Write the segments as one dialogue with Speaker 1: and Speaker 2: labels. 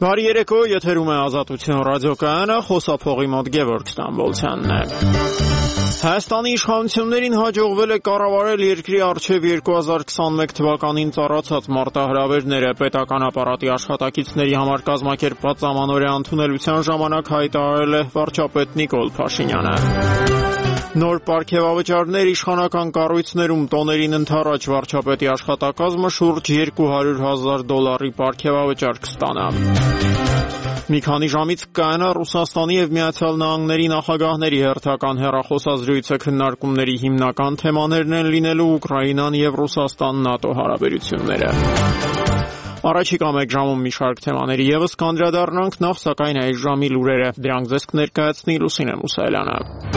Speaker 1: Բարի երեկո, եթերում է Ազատություն ռադիոկայանը, խոսափողի մոտ Գևորգ Ստամբոլցյանն է։ Հայաստանի իշխանություններին հաջողվել է կառավարել երկրի առջև 2021 թվականին ծառացած մարտահրավերները։ Պետական ապարատի աշխատակիցների համար կազմակերպված ամանորյա ընդունելության ժամանակ հայտարարել է վարչապետ Նիկոլ Փաշինյանը։ Նոր պարգևավճարներ իշխանական կառույցներում տոներին ընդառաջ վարչապետի աշխատակազմը շուրջ $200,000 պարգևավճար կստանա։ Մի քանի ժամից կայանա Ռուսաստանի եւ Միացյալ Նահանգների նախագահների հերթական հեռախոսազրույցը քննարկումների հիմնական թեմաներն են լինելու Ուկրաինան եւ Ռուսաստան ՆԱՏՕ հարաբերությունները։ Առաջիկա մեկ ժամում մի շարք թեմաների եւս կանդրադառնանք, նախ սակայն այս ժամի լուրերը։ Դրանք ձեզ կներկայացնի Լուսինե Մուսայելյանը։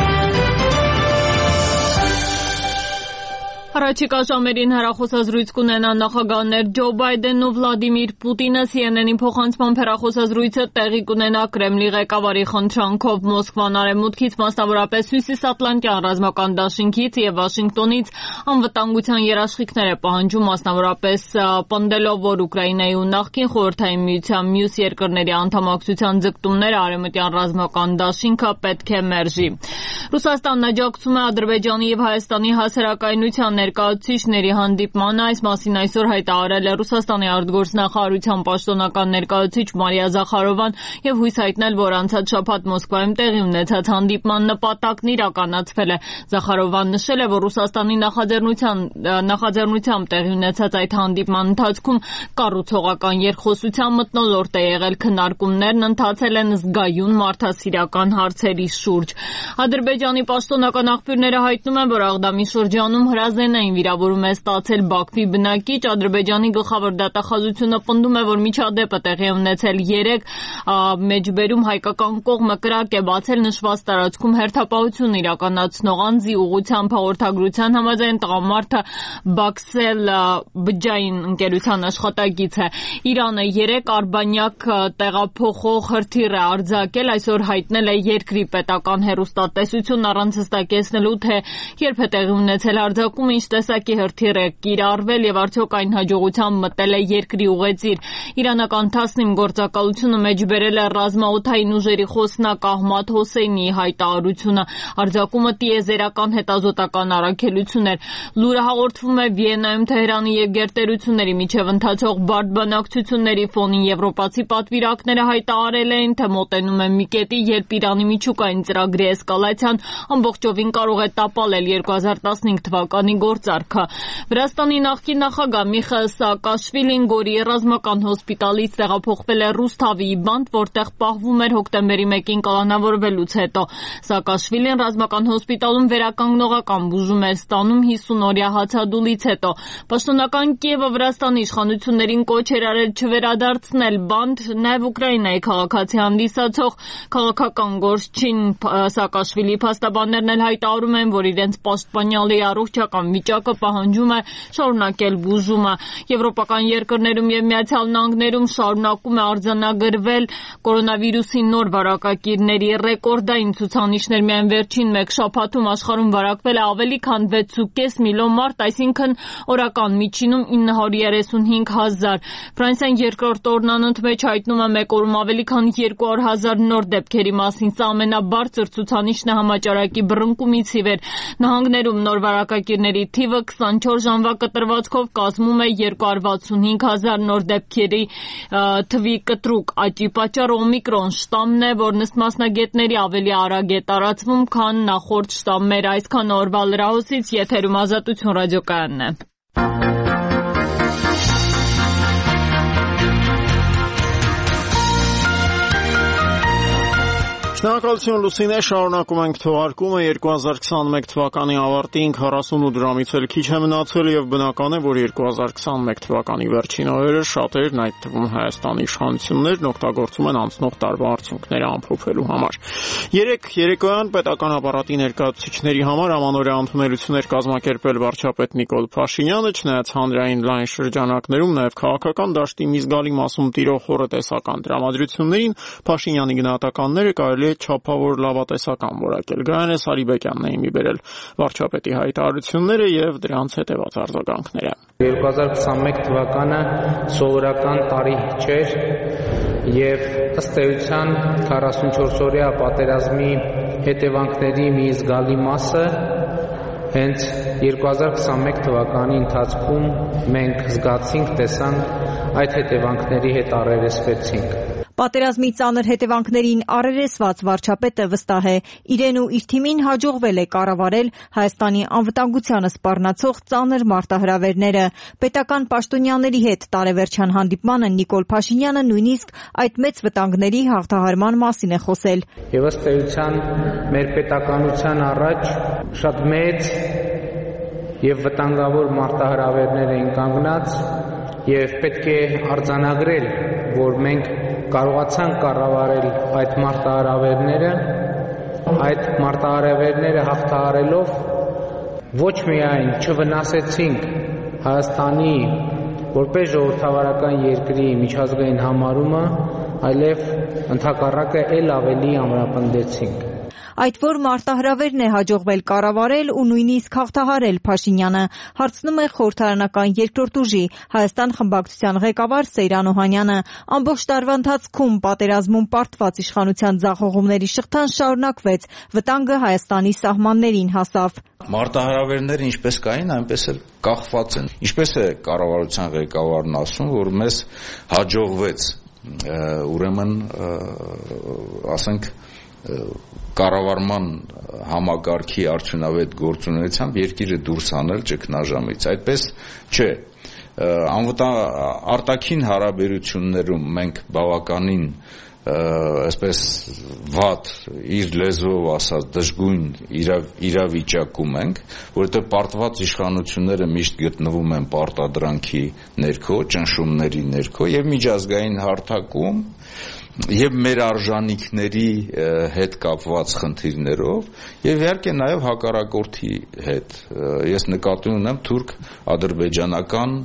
Speaker 2: Առաջիկա ժամերին հեռախոսազրույց կունենան նախագահներ Ջո Բայդենն ու Վլադիմիր Պուտինը։ CNN-ի փոխանցմամբ հեռախոսազրույցը տեղի կունենա Կրեմլի ղեկավարի խնդրանքով Մոսկվան արևմուտքից, մասնավորապես Հյուսիսատլանտյան ռազմական դաշինքից եւ Վաշինգտոնից անվտանգության երաշխիքներ է պահանջում, մասնավորապես պնդելով, որ Ուկրաինայի ու նախկին Խորհրդային Միության մյուս երկրների անդամակցության ձգտումները արևմտյան ռազմական դաշինքը պետք է մերժի։ Ռուսաստանն աջակցում է Ադրբեջանի եւ Հայաստանի հասարակայնության ներկայացուցիչների հանդիպմանը, այս մասին այսօր հայտարարել է Ռուսաստանի արտգործնախարարության պաշտոնական ներկայացուցիչ Մարիա Զախարովան եւ հույս հայտնել, որ անցած շաբաթ Մոսկվայում տեղի ունեցած հանդիպման նպատակն իրականացվել է։ Զախարովան նշել է, որ Ռուսաստանի նախաձեռնությամբ տեղի ունեցած այդ հանդիպման ընթացքում կառուցողական երկխոսության մթնոլորտ է եղել, քննարկումներն ընթացել են զգայուն մարդասիրական հարցերի շուրջ։ Ադրբեջանի պաշտոնական աղբյուրները հայտնում են, որ Աղդամի շրջանում հրազենային վիրավորում է ստացել Բաքվի բնակիչ։ Ադրբեջանի գլխավոր դատախազությունը պնդում է, որ միջադեպը տեղի է ունեցել 3 մեջբերում հայկական կողմը կրակ է բացել նշված տարածքում հերթապահություն իրականացնող անձի ուղղությամբ հաղորդագրության համաձայն տղամարդը Բաքսել բջջային ընկերության աշխատակից է։ Իրանը 3 արբանյակ տեղափոխող հրթիռ է արձակել, այսօր հայտնել է երկրի պետական հեռուստատեսություն առանց հստակեցնելու, թե երբ է տեղի ունեցել արձակումը, ինչ տեսակի հրթիռ է կիրառվել եւ արդյոք այն հաջողությամբ մտել է երկրի ուղեծիր։ Իրանական TASNIM գործակալությունը մեջբերել է ռազմաօդային ուժերի խոսնակ Ահմադ Հոսեյնիի հայտարարությունը։ Արձակումը տիեզերական հետազոտական առաքելություն էր։ Լուրը հաղորդվում է Վիեննայում Թեհրանի եւ գերտերությունների միջև ընթացող բարդ բանակցությունների ֆոնին։ Եվրոպացի պատվիրակները հայտարարել էին, թե մոտենում է մի կետի, երբ Իրանի միջուկային ծրագրի էսկալացիան ամբողջովին կարող է տապալել 2015 թվականի գործարքը։ Վրաստանի նախկին նախագահ Միխայիլ Սաակաշվիլին Գորիի ռազմական հոսպիտալից տեղափոխվել է Ռուսթավիի բանտ, որտեղ պահվում էր հոկտեմբերի 1-ին կալանավորվելուց հետո։ Սաակաշվիլին ռազմական հոսպիտալում վերականգնողական բուժում էր ստանում 50-օրյա հացադուլից հետո։ Պաշտոնական Կիևը Վրաստանի իշխանություններին կոչ էր արել չվերադարձնել բանտ, նաև Ուկրաինայի քաղաքացի հանդիսացող քաղաքական գործչին Սաակաշվիլիի փաստաբաններն էլ հայտարարում են, որ իրենց պաշտպանյալի առողջական վիճակը պահանջում է շարունակել բուժումը։ Եվրոպական երկրներում եւ Միացյալ Նահանգներում շարունակում է արձանագրվել կորոնավիրուսի նոր վարակակիրների ռեկորդային ցուցանիշներ։ Միայն վերջին մեկ շաբաթում աշխարհում վարակվել է ավելի քան 6.5 միլիոն մարդ, այսինքն օրական միջինում 935,000։ Ֆրանսիան երկրորդ օրն անընդմեջ հայտնում է մեկ օրում ավելի քան 200,000 նոր դեպքերի մասին։ Սա ամենաբարձր ցուցանիշն է համաճարակի բռնկումից ի վեր։ Նահանգներում նոր վարակակիրների թիվը 24 ժամվա կտրվածքով կազմում է 265,000 նոր դեպքերի թվի կտրուկ աճի պատճառը օմիկրոն շտամն է, որն ըստ մասնագետների ավելի արագ է տարածվում, քան նախորդ շտամները։ Այսքան օրվա լրահոսից եթերում Ազատություն ռադիոկայանն է։
Speaker 1: Շնորհակալություն Լուսինե, շարունակում ենք թողարկումը 2021 թվականի ավարտին 48 դրամից էլ քիչ է մնացել եւ բնական է, որ 2021 թվականի վերջին օրերը շատերն, այդ թվում Հայաստանի իշխանություններն օգտագործում են անցնող տարվա արդյունքները ամփոփելու համար։ Երեկոյան պետական ապարատի ներկայացուցիչների համար ամանորյա ընդունելություններ կազմակերպել վարչապետ Նիկոլ Փաշինյանը, չնայած հանրային լայն շրջանակներում նաեւ քաղաքական դաշտի մի զգալի մասում տիրող խորը տեսական տրամադրություններին Փաշինյանի գնահատականները կարելի չափավոր լավատեսական որակել։ Գայանե Սարիբեկյանն է իմի բերել վարչապետի հայտարարությունները եւ դրանց հետեւած արձագանքները։
Speaker 3: 2021 թվականը սովորական տարի չէր, եւ ըստ էության 44-օրյա պատերազմի հետևանքների մի զգալի մասը հենց 2021 թվականի ընթացքում մենք զգացինք, տեսանք, այդ հետևանքների հետ առերեսվեցինք։
Speaker 4: Պատերազմի ծանր հետևանքներին առերեսված վարչապետը վստահ է, իրեն ու իր թիմին հաջողվել է կառավարել Հայաստանի անվտանգությանը սպառնացող ծանր մարտահրավերները։ Պետական պաշտոնյաների հետ տարեվերջյան հանդիպմանը Նիկոլ Փաշինյանը նույնիսկ այդ մեծ վտանգների հաղթահարման մասին է խոսել։
Speaker 3: Եվ ըստ էության մեր պետականության առաջ շատ մեծ եւ վտանգավոր մարտահրավերներ են կանգնած եւ պետք է արձանագրել, որ մենք կարողացանք կառավարել այդ մարտահրավերները, այդ մարտահրավերները հաղթահարելով ոչ միայն չվնասեցինք Հայաստանի որպես ժողովրդավարական երկրի միջազգային համարումը, այլև ընդհակառակը ել ավելի ամրապնդեցինք։
Speaker 4: Այդ որ մարտահրավերն է հաջողվել կառավարել ու նույնիսկ հաղթահարել Փաշինյանը, հարցնում է խորհրդարանական երկրորդ ուժի Հայաստան խմբակցության ղեկավար Սեյրան Օհանյանը։ Ամբողջ տարվա ընթացքում պատերազմում պարտված իշխանության ձախողումների շղթան շարունակվեց, վտանգը Հայաստանի սահմաններին հասավ։
Speaker 5: Մարտահրավերները ինչպես կային, այնպես էլ կախված են։ Ինչպես է կառավարության ղեկավարն ասում, որ մեզ հաջողվեց, ուրեմն ասենք կառավարման համակարգի արդյունավետ գործունեությամբ երկիրը դուրս հանել ճգնաժամից։ Այդպես չէ։ Արտաքին հարաբերություններում մենք բավականին այսպես վատ իր լեզվով ասած դժգույն իրավիճակում ենք, որովհետև պարտված իշխանությունները միշտ գտնվում են պարտադրանքի ներքո, ճնշումների ներքո եւ միջազգային հարթակում եւ մեր արժանինքների հետ կապված խնդիրներով եւ իհարկե նաեւ հակառակորդի հետ։ Ես նկատի ունեմ թուրք-ադրբեջանական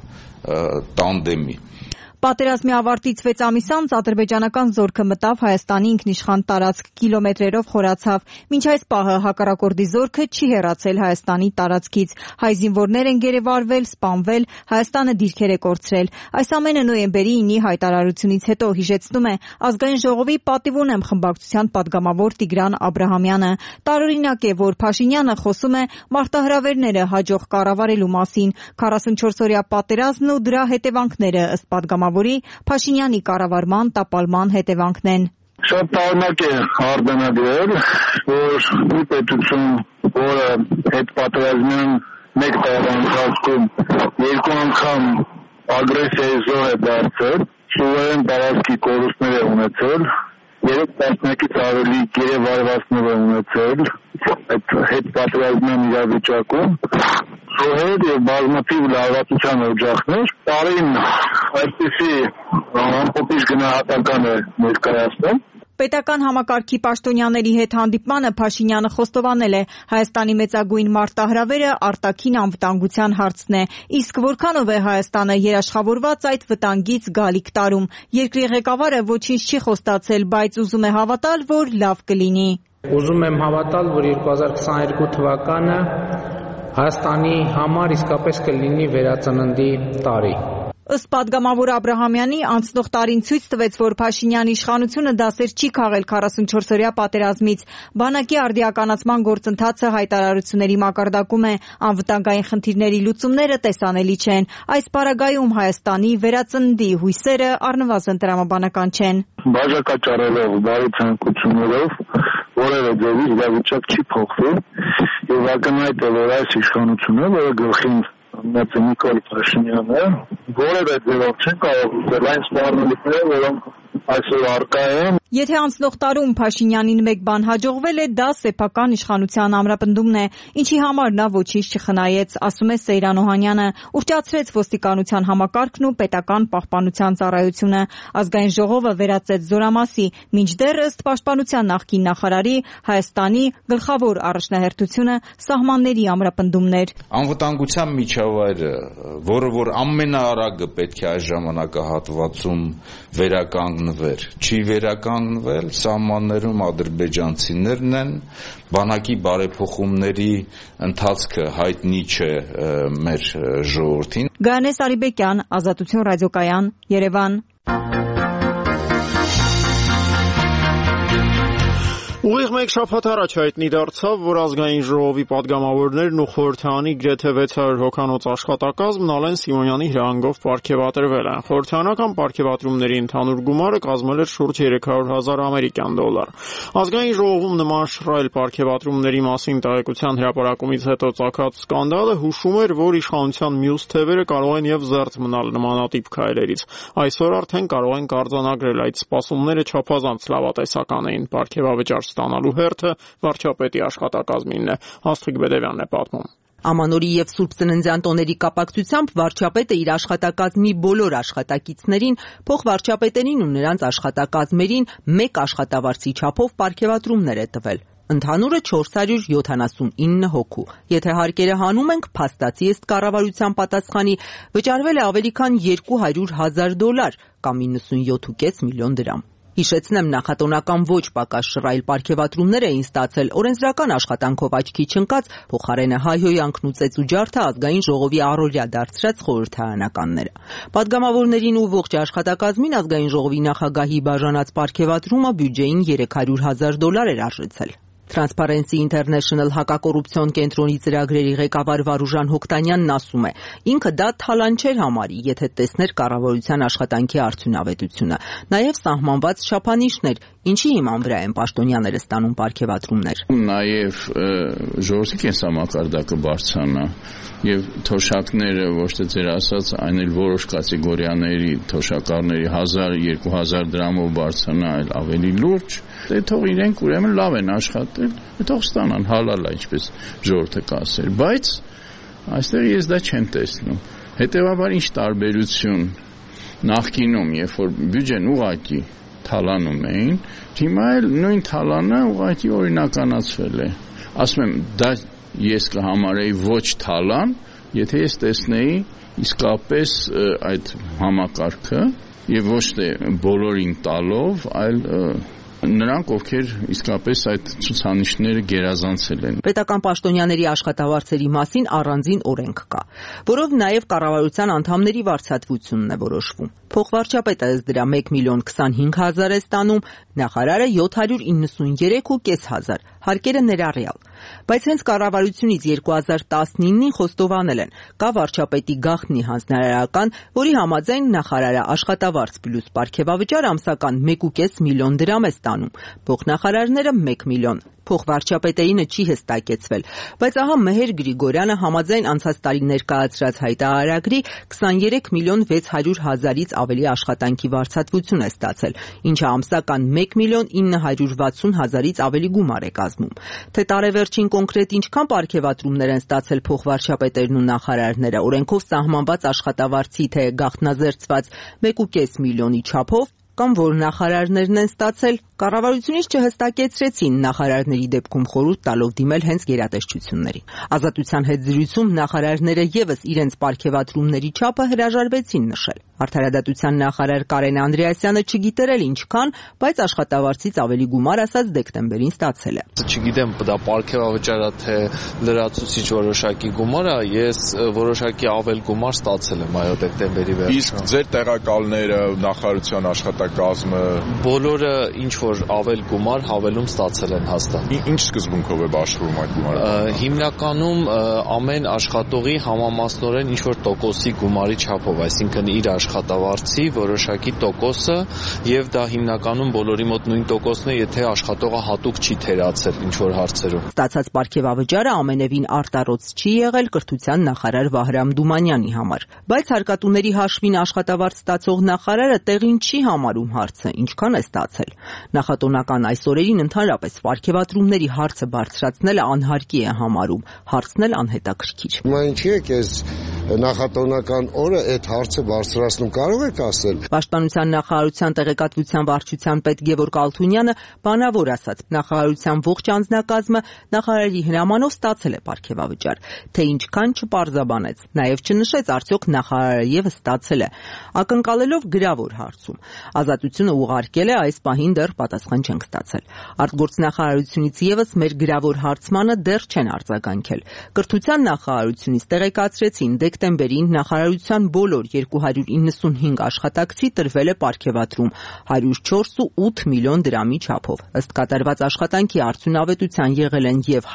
Speaker 5: տանդեմի։
Speaker 4: Պատերազմի ավարտից 6 ամիս անց ադրբեջանական զորքը մտավ Հայաստանի ինքնիշխան տարածք, կիլոմետրերով խորացավ։ Մինչ այս պահը հակառակորդի զորքը չի հեռացել Հայաստանի տարածքից։ Հայ զինվորներ են գերեվարվել, սպանվել, Հայաստանը դիրքեր է կորցրել։ Այս ամենը նոյեմբերի 9-ի հայտարարությունից հետո, հիշեցնում է Ազգային ժողովի պատիվ ունեմ խմբակցության պատգամավոր Տիգրան Աբրահամյանը։ Տարօրինակ է, որ Փաշինյանը խոսում է մարտահրավերները հաջող կառավարելու մասին, 44-օրյա պատերազմն ու դրա հետևանքները ըստ պատգամավորի Փաշինյանի կառավարման տապալման հետևանքն են։
Speaker 6: Շատ տարօրինակ է արձանագրել, որ մի պետություն, որը հետ պատերազմյան մեկ տարվա ընթացքում երկու անգամ ագրեսիայի զոհ է դարձել, սուվերեն տարածքի կորուստներ է ունեցել, 3 տասնյակից ավելի գերեվարվածներ է ունեցել այդ հետ պատերազմյան իրավիճակում, զոհեր եւ բազմաթիվ լարվածության օջախներ, տարին այսպիսի ամփոփիչ գնահատական է ներկայացնում։
Speaker 4: Պետական համակարգի պաշտոնյաների հետ հանդիպմանը Փաշինյանը խոստովանել է Հայաստանի մեծագույն մարտահրավերը արտաքին անվտանգության հարցն է, իսկ որքանով է Հայաստանը երաշխավորված այդ վտանգից գալիք տարում։ Երկրի ղեկավարը ոչինչ չի խոստացել, բայց ուզում է հավատալ, որ լավ կլինի։
Speaker 3: Ուզում եմ հավատալ, որ 2022 թվականը Հայաստանի համար իսկապես կլինի վերածննդի տարի։
Speaker 4: Ըստ պատգամավոր Աբրահամյանի, անցնող տարին ցույց տվեց, որ Փաշինյանի իշխանությունը դասեր չի քաղել 44-օրյա պատերազմից։ Բանակի արդիականացման գործընթացը հայտարարությունների մակարդակում է, անվտանգային խնդիրների լուծումները տեսանելի չեն։ Այս պարագայում Հայաստանի վերածննդի հույսերը առնվազն տրամաբանական չեն։
Speaker 6: Բաժակաճառելով, բարի ցանկություններով որևէ ձևի իրավիճակ չի փոխվել եւ ակնհայտ է, որ այս իշխանությունը, որը գլխին ունեցել է Նիկոլ Փաշինյանը, որևէ ձևով չեն կարող լուծել այն սպառնալիքները, որոնք այսօր առկա են։
Speaker 4: Եթե անցնող տարում Փաշինյանին մեկ բան հաջողվել է, դա սեփական իշխանության ամրապնդումն է, ինչի համար նա ոչինչ չխնայեց, ասում է Սեյրան Օհանյանը, ուռճացրեց ոստիկանության համակարգն ու պետական պահպանության ծառայությունը։ Ազգային ժողովը վերածեց զորամասի, մինչդեռ ըստ պաշտպանության նախկին նախարարի Հայաստանի գլխավոր առաջնահերթությունը սահմանների ամրապնդումն էր։
Speaker 5: Անվտանգության միջավայրը, որ ամենաարագը պետք է այս ժամանակահատվածում վերականգնվեր, չի վերականգնվել, սահմաններում ադրբեջանցիներն են, բանակի բարեփոխումների ընթացքը հայտնի չէ մեր ժողովրդին։
Speaker 4: Գայանես Արիբեկյան, Ազատություն ռադիոկայան, Երևան։
Speaker 1: Ուղիղ մեկ շաբաթ առաջ հայտնի դարձավ, որ ազգային ժողովի պատգամավորներն ու խորհրդարանի գրեթե 600 հոգանոց աշխատակազմն Ալեն Սիմոնյանի հրահանգով պարգևատրվել են։ Խորհրդարանական պարգևատրումների ընդհանուր գումարը կազմել էր շուրջ 300,000 ամերիկյան դոլար։ Ազգային ժողովում նման շռայլ պարգևատրումների մասին տեղեկության հրապարակումից հետո ծագած սկանդալը հուշում էր, որ իշխանության մյուս թևերը կարող են եւ զերծ մնալ նմանատիպ քայլերից։ Այսօր արդեն կարող են արձանագրել այդ սպասումները չափազանց լավատեսական էին պարգևավճար ստանալու հերթը վարչապետի աշխատակազմինն է։ Աստղիկ Բեդևյանն է պատմում։
Speaker 7: Ամանորի եւ Սուրբ Ծննդյան տոների կապակցությամբ վարչապետը իր աշխատակազմի բոլոր աշխատակիցներին, փոխվարչապետերին ու նրանց աշխատակազմերին մեկ աշխատավարձի չափով պարգևատրումներ է տվել։ Ընդհանուրը 479 հոգու։ Եթե հարկերը հանում ենք, փաստացի ըստ կառավարության պատասխանի վճարվել է ավելի քան $200,000 կամ 97.5 միլիոն դրամ։ Հիշեցնեմ, նախատոնական ոչ պակաս շռայլ պարգևատրումներ էին ստացել օրենսդրական աշխատանքով աչքի չընկած փոխարենը հայհոյանքն ու ծեծուջարդը ազգային ժողովի առօրյա դարձրած խորհրդարանականները։ Պատգամավորներին ու ողջ աշխատակազմին ազգային ժողովի նախագահի բաժանած պարգևատրումը բյուջեին $300,000 էր արժեցել։ Transparency International հակակոռուպցիոն կենտրոնի ծրագրերի ղեկավար Վարուժան Հոկտանյանն ասում է, ինքը դա թալան չէր համարի, եթե տեսներ կառավարության աշխատանքի արդյունավետությունը, նաև սահմանված չափանիշներ, ինչի հիման վրա են պաշտոնյաները ստանում պարգևատրումներ։
Speaker 8: Նաև ժողովրդի կենսամակարդակը բարձրանա եւ թոշակները ոչ թե ձեր ասած, այն էլ որոշ կատեգորիաների թոշակառների 1,000-2,000 դրամով բարձրանա, այլ ավելի լուրջ, դե թող իրենք ուրեմն լավ են աշխատել, թող ստանան հալալ է, ինչպես ժողովուրդը կասեր, բայց այստեղ ես դա չեմ տեսնում։ Հետևաբար ինչ տարբերություն նախկինում, երբ որ բյուջեն ուղղակի թալանում էին, հիմա էլ նույն թալանը ուղղակի օրինականացվել է։ Ասում եմ, դա ես կհամարեի ոչ թալան, եթե ես տեսնեի իսկապես այդ համակարգը եւ ոչ թե բոլորին տալով, այլ նրանք, ովքեր իսկապես այդ ցուցանիշները գերազանցել են։
Speaker 7: Պետական պաշտոնյաների աշխատավարձերի մասին առանձին օրենք կա, որով նաև կառավարության անդամների վարձատրությունն է որոշվում։ Փոխվարչապետը ըստ դրա 1,025,000 է ստանում, նախարարը 793,500, հարկերը ներառյալ։ Բայց հենց կառավարությունից 2019-ին խոստովանել են, կա վարչապետի գաղտնի հանձնարարական, որի համաձայն նախարարը աշխատավարձ պլյուս պարգևավճար ամսական 1.5 միլիոն դրամ է ստանում, փոխնախարարները 1 միլիոն։ Փոխվարչապետերինը չի հստակեցվել, բայց ահա Մեհեր Գրիգորյանը համաձայն անցած տարի ներկայացրած հայտարարագրի 23,600,000-ից ավելի աշխատանքի վարձատրություն է ստացել, ինչը ամսական 1,960,000-ից ավելի գումար է կազմում։ Թե տարեվերջին կոնկրետ ինչքան պարգևատրումներ են ստացել փոխվարչապետերն ու նախարարները, օրենքով սահմանված աշխատավարձի թե գաղտնազերծված 1.5 միլիոնի չափով, կամ որ նախարարներն են ստացել, կառավարությունից չհստակեցրեցին նախարարների դեպքում խորհուրդ տալով դիմել հենց գերատեսչություններին։ Ազատության հետ զրույցում նախարարները եւս իրենց պարգևատրումների չափը հրաժարվեցին նշել։ Արդարադատության նախարար Կարեն Անդրեասյանը չգիտեր էլ ինչքան, բայց աշխատավարձից ավելի գումար ասած դեկտեմբերին ստացել է։
Speaker 9: Չգիտեմ, դա պարգևավճար է թե լրացուցիչ որոշակի գումար է, ես որոշակի ավել գումար ստացել եմ այո դեկտեմբերի վերջին։
Speaker 10: Իսկ ձեր տեղակալները նախարարության աշխատակազմը
Speaker 9: բոլորը ինչ որ ավել գումար հավելում ստացել են հաստատ։
Speaker 10: Ինչ սկզբունքով է բաշխվում այդ գումարը։
Speaker 9: Հիմնականում ամեն աշխատողի համամասնորեն ինչ որ տոկոսի գումարի չափով, այսինքն իր աշխատավարձի որոշակի տոկոսը եւ դա հիմնականում բոլորի մոտ նույն տոկոսն է, եթե աշխատողը հատուկ չի թերացել ինչ որ հարցերում։
Speaker 7: Ստացած պարգևավճարը ամենևին արտարոց չի եղել կրթության նախարար Վահրամ Դումանյանի համար, բայց հարկատուների հաշվին աշխատավարձ ստացող նախարարը տեղին չի համարում հարցը, ինչքան է ստացել։ Նախատոնական այս օրերին ընդհանրապես պարգևատրումների հարցը բարձրացնելը անհարկի է համարում, հարցն էլ անհետաքրքիր։
Speaker 11: Հիմա ինչի եք այս նախատոնական օրը այդ հարցը բարձրացնում կարող եք ասել։
Speaker 7: Պաշտպանության նախարարության տեղեկատվության վարչության պետ Գևորգ Ալթունյանը բանավոր ասաց, նախարարության ողջ անձնակազմը նախարարի հրամանով ստացել է պարգևավճար, թե ինչքան չպարզաբանեց, նաև չնշեց արդյոք նախարարը եւս ստացել է, ակնկալելով գրավոր հարցում։ Ազատությունը ուղարկել է այս պահին դեռ պատասխան չենք ստացել։ Արտգործնախարարությունից եւս մեր գրավոր հարցմանը դեռ չեն արձագանքել։ Կրթության նախարարությունից տեղեկացրեցին, դեկտեմբերին նախարարության բոլոր 295 աշխատակցի տրվել է պարգևատրում 104.8 միլիոն դրամի չափով։ Ըստ կատարված աշխատանքի արդյունավետության եղել են եւ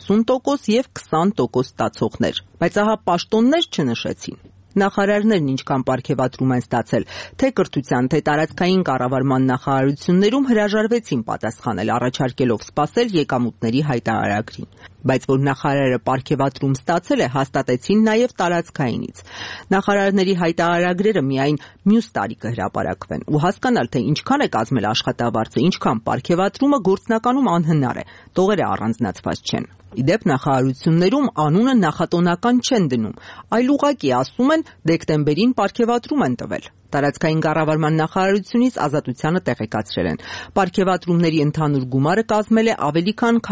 Speaker 7: 150% եւ 20% ստացողներ։ Բայց ահա պաշտոններ չնշեցին։ Նախարարներն ինչքան պարգևատրում են ստացել, թե կրթության, թե տարածքային կառավարման նախարարություններում հրաժարվեցին պատասխանել, առաջարկելով սպասել եկամուտների հայտարարագրին։ Բայց որ նախարարը պարգևատրում ստացել է, հաստատեցին նաև տարածքայինից։ Նախարարների հայտարարագրերը միայն մյուս տարի կհրապարակվեն, ու հասկանալ, թե ինչքան է կազմել աշխատավարձը, ինչքան պարգևատրումը գործնականում անհնար է, տողերը առանձնացված չեն։ Իդեպ նախարարություններում անունը նախատոնական չեն դնում, այլ ուղղակի ասում են դեկտեմբերին պարգևատրում են տվել։ Տարածքային կառավարման նախարարությունից Ազատությանը տեղեկացրել են. պարգևատրումների ընդհանուր գումարը կազմել է ավելի քան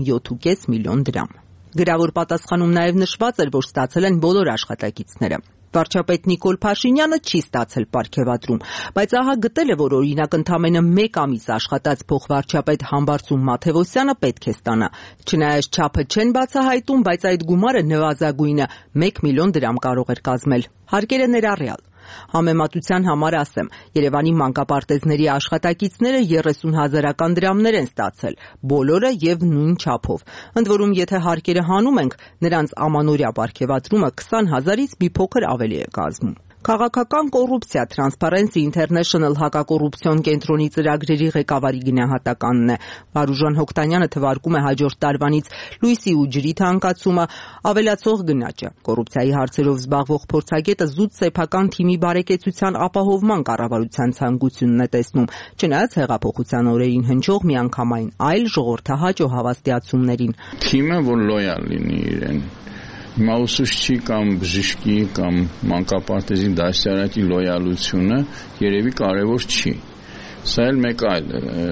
Speaker 7: 47.5 միլիոն դրամ։ Գրավոր պատասխանում նաև նշված էր, որ ստացել են բոլոր աշխատակիցները։ Վարչապետ Նիկոլ Փաշինյանը չի ստացել պարգևատրում, բայց ահա գտել է, որ օրինակ ընդամենը 1 ամիս աշխատած փոխվարչապետ Համբարձում Մաթևոսյանը պետք է ստանա։ Չնայած չափը չեն բացահայտում, բայց այդ գումարը նվազագույնը 1 միլիոն դրամ կարող էր կազմել։ Հարկերը ներառյալ։ Համեմատության համար ասեմ, Երևանի մանկապարտեզների աշխատակիցները 30,000 դրամներ են ստացել, բոլորը եւ նույն չափով։ Ընդ որում, եթե հարկերը հանում ենք, նրանց ամանորյա պարգևատրումը 20,000-ից մի փոքր ավելի է կազմում։ Քաղաքական կոռուպցիա Transparency International հակակոռուպցիոն կենտրոնի ծրագրերի ղեկավարի գնահատականն է։ Վարուժան Հոկտանյանը թվարկում է հաջորդ տարվանից լույսի ու ջրի թանկացումը ավելացող գնաճը։ Կոռուպցիայի հարցերով զբաղվող փորձագետը զուտ սեփական թիմի բարեկեցության ապահովման կառավարության ցանկությունն է տեսնում, չնայած հեղափոխության օրերին հնչող միանգամայն այլ ժողովրդահաճո հավաստիացումներին։
Speaker 8: Թիմը որ լոյալ լինի իրեն Հիմա ուսուցչի կամ բժշկի կամ մանկապարտեզի դասարակի լոյալությունը երևի կարևոր չի։ Սա էլ մեկ այլ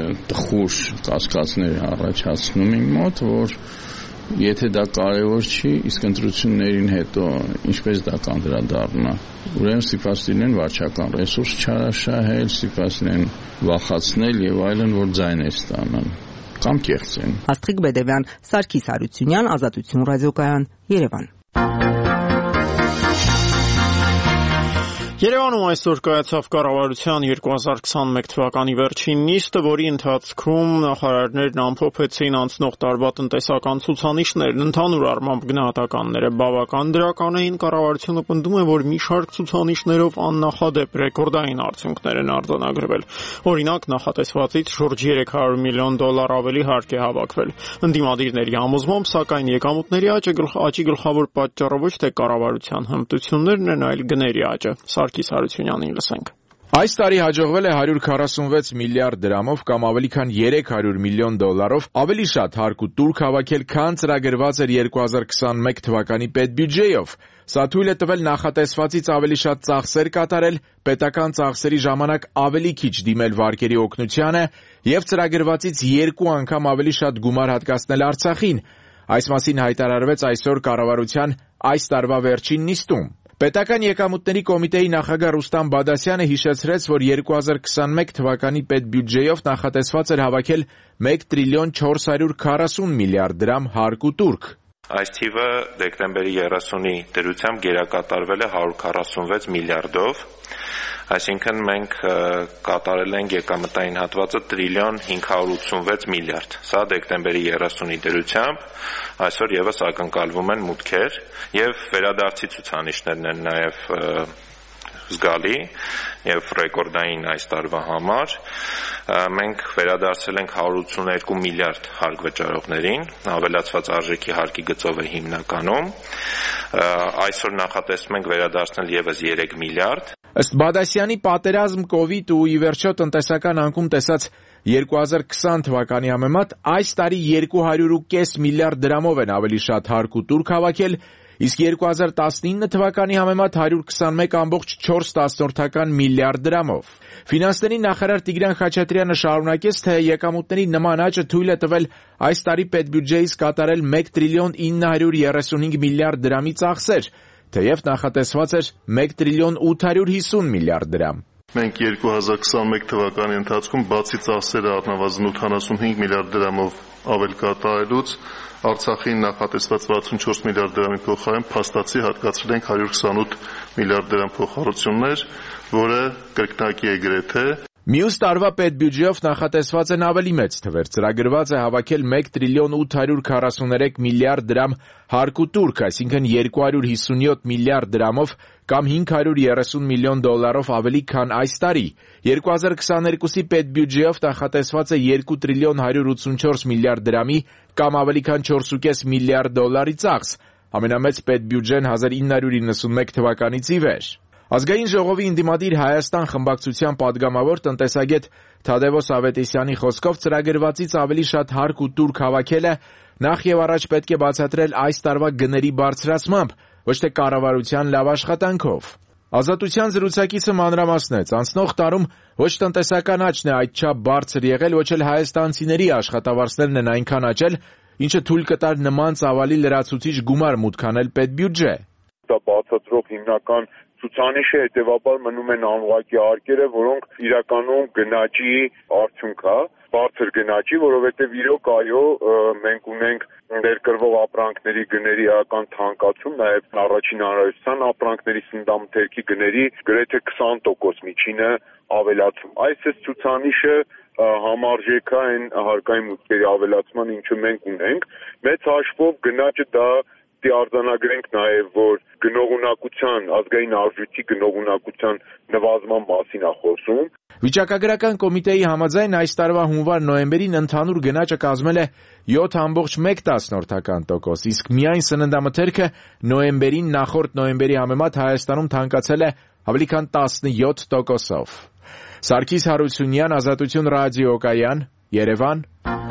Speaker 8: տխուր կասկածներ առաջացնում իմ մոտ, որ եթե դա կարևոր չի, իսկ ընտրություններին հետո ինչպես դա կանդրադառնա։ Ուրեմն ստիպված լինեն վարչական ռեսուրս չարաշահել, ստիպված լինեն վախացնել եւ այլն, որ ձայներ ստանան կամ կեղծեն։
Speaker 7: Աստղիկ Բեդևյան, Սարգիս Հարությունյան, Ազատություն ռադիոկայան, Երևան։
Speaker 1: Երևանում այսօր կայացավ կառավարության 2021 թվականի վերջին նիստը, որի ընթացքում նախարարներն ամփոփեցին անցնող տարվա տնտեսական ցուցանիշներն։ Ընդհանուր առմամբ գնահատականները բավական դրական էին։ Կառավարությունը պնդում է, որ մի շարք ցուցանիշներով աննախադեպ ռեկորդային արդյունքներ են արձանագրվել։ Օրինակ, նախատեսվածից շուրջ $300 միլիոն ավելի հարկ է հավաքվել։ Ընդդիմադիրների համոզմամբ, սակայն եկամուտների աճի գլխավոր պատճառը ոչ թե կառավարության հմտություններն են, այլ գների աճը։ Սարգիս Հարությունյանին լսենք։
Speaker 10: Այս տարի հաջողվել է 146 միլիարդ դրամով կամ ավելի քան $300 միլիոն ավելի շատ հարկ ու տուրք հավաքել, քան ծրագրված էր 2021 թվականի պետբյուջեով։ Սա թույլ է տվել նախատեսվածից ավելի շատ ծախսեր կատարել, պետական ծախսերի ժամանակ ավելի քիչ դիմել վարկերի օգնությանը եւ ծրագրվածից 2 անգամ ավելի շատ գումար հատկացնել Արցախին։ Այս մասին հայտարարվեց այսօր կառավարության այս տարվա վերջին նիստում։ Պետական եկամուտների կոմիտեի նախագահ Ռուստամ Բադասյանը հիշեցրեց, որ 2021 թվականի պետբյուջեով նախատեսված էր հավաքել 1 տրիլիոն 440 միլիարդ դրամ հարկ ու տուրք։
Speaker 12: Այս թիվը դեկտեմբերի 30-ի դրությամբ գերակատարվել է 146 միլիարդով, այսինքն մենք կատարել ենք եկամտային հատվածը տրիլիոն 586 միլիարդ։ Սա դեկտեմբերի 30-ի դրությամբ այսօր եւս ակնկալվում են մուտքեր եւ վերադարձի ցուցանիշներն են նաեւ զգալի եւ ռեկորդային այս տարվա համար մենք վերադարձել ենք 182 միլիարդ հարկ վճարողներին, ավելացված արժեքի հարկի գծով է հիմնականում, այսօր նախատեսում ենք վերադարձնել եւս 3 միլիարդ։
Speaker 10: Ըստ Բադասյանի, պատերազմ, կովիդ ու ի վերջո տնտեսական անկում տեսած 2020 թվականի համեմատ այս տարի 200.5 միլիարդ դրամով են ավելի շատ հարկ ու տուրք հավաքել, իսկ 2019 թվականի համեմատ 121.4 միլիարդ դրամով։ Ֆինանսների նախարար Տիգրան Խաչատրյանը շարունակեց, թե եկամուտների նման աճը թույլ է տվել այս տարի պետբյուջեից կատարել 1 տրիլիոն 935 միլիարդ դրամի ծախսեր, թեև նախատեսված էր 1 տրիլիոն 850 միլիարդ դրամ։
Speaker 13: Մենք 2021 թվականի ընթացքում բացի ծախսերը առնվազն 85 միլիարդ դրամով ավել կատարելուց Արցախին նախատեսված 64 միլիարդ դրամի փոխարեն փաստացի հատկացրել ենք 128 միլիարդ դրամ փոխհարություններ, որը կրկնակի է գրեթե։
Speaker 10: Մյուս տարվա պետբյուջեով նախատեսված են ավելի մեծ թվեր։ Ծրագրված է հավաքել 1 տրիլիոն 843 միլիարդ դրամ հարկ ու տուրք, այսինքն 257 միլիարդ դրամով կամ 530 միլիոն դոլարով ավելի քան այս տարի։ 2022-ի պետբյուջեով նախատեսված է 2 տրիլիոն 184 միլիարդ դրամի կամ ավելի քան 4.5 միլիարդ դոլարի ծախս, ամենամեծ պետբյուջեն 1991 թվականից ի վեր։ Ազգային ժողովի ընդդիմադիր Հայաստան խմբակցության падգամավոր տնտեսագետ Թադևոս Ավետիսյանի խոսքով ծրագրվածից ավելի շատ հարկ ու տուրք հավաքելը նախ եւ առաջ պետք է բացատրել այս տարվա գների բարձրացմամբ, ոչ թե կառավարության լավ աշխատանքով։ Ազատության զրուցակիցը մանրամասնեց, անցնող տարում ոչ տնտեսական աճն է այդչափ բարձր եղել, ոչ էլ հայաստանցիների աշխատավարձներն են այնքան աճել, ինչը թույլ կտար նման ծավալի լրացուցիչ գումար մուտք անել պետբյուջե։
Speaker 14: Դա բացատրող հիմնական ցուցանիշը հետևաբար մնում են անուղղակի արկերը, որոնք իրականում գնաճի արդյունք է, բարձր գնաճի, որովհետև իրոք այո, մենք ունենք ներկրվող ապրանքների գների էական թանկացում, նաև առաջին հանրայնության ապրանքների սննդամթերքի գների գրեթե 20% միջինը ավելացում։ Այս ցուցանիշը համարժեք է այն հարկային մուտքերի ավելացման, ինչը մենք ունենք։ Մեծ հաշվով գնաճը դա արձանագրենք նաև, որ գնողունակության, ազգային արժույթի գնողունակության նվազման մասին է խոսում։
Speaker 10: Վիճակագրական կոմիտեի համաձայն այս տարվա հունվար-նոյեմբերին ընդհանուր գնաճը կազմել է 7.1%, իսկ միայն սննդամթերքը նոյեմբերին նախորդ նոյեմբերի համեմատ Հայաստանում թանկացել է ավելի քան 17%-ով։ Սարգիս Հարությունյան, Ազատություն ռադիոկայան, Երևան։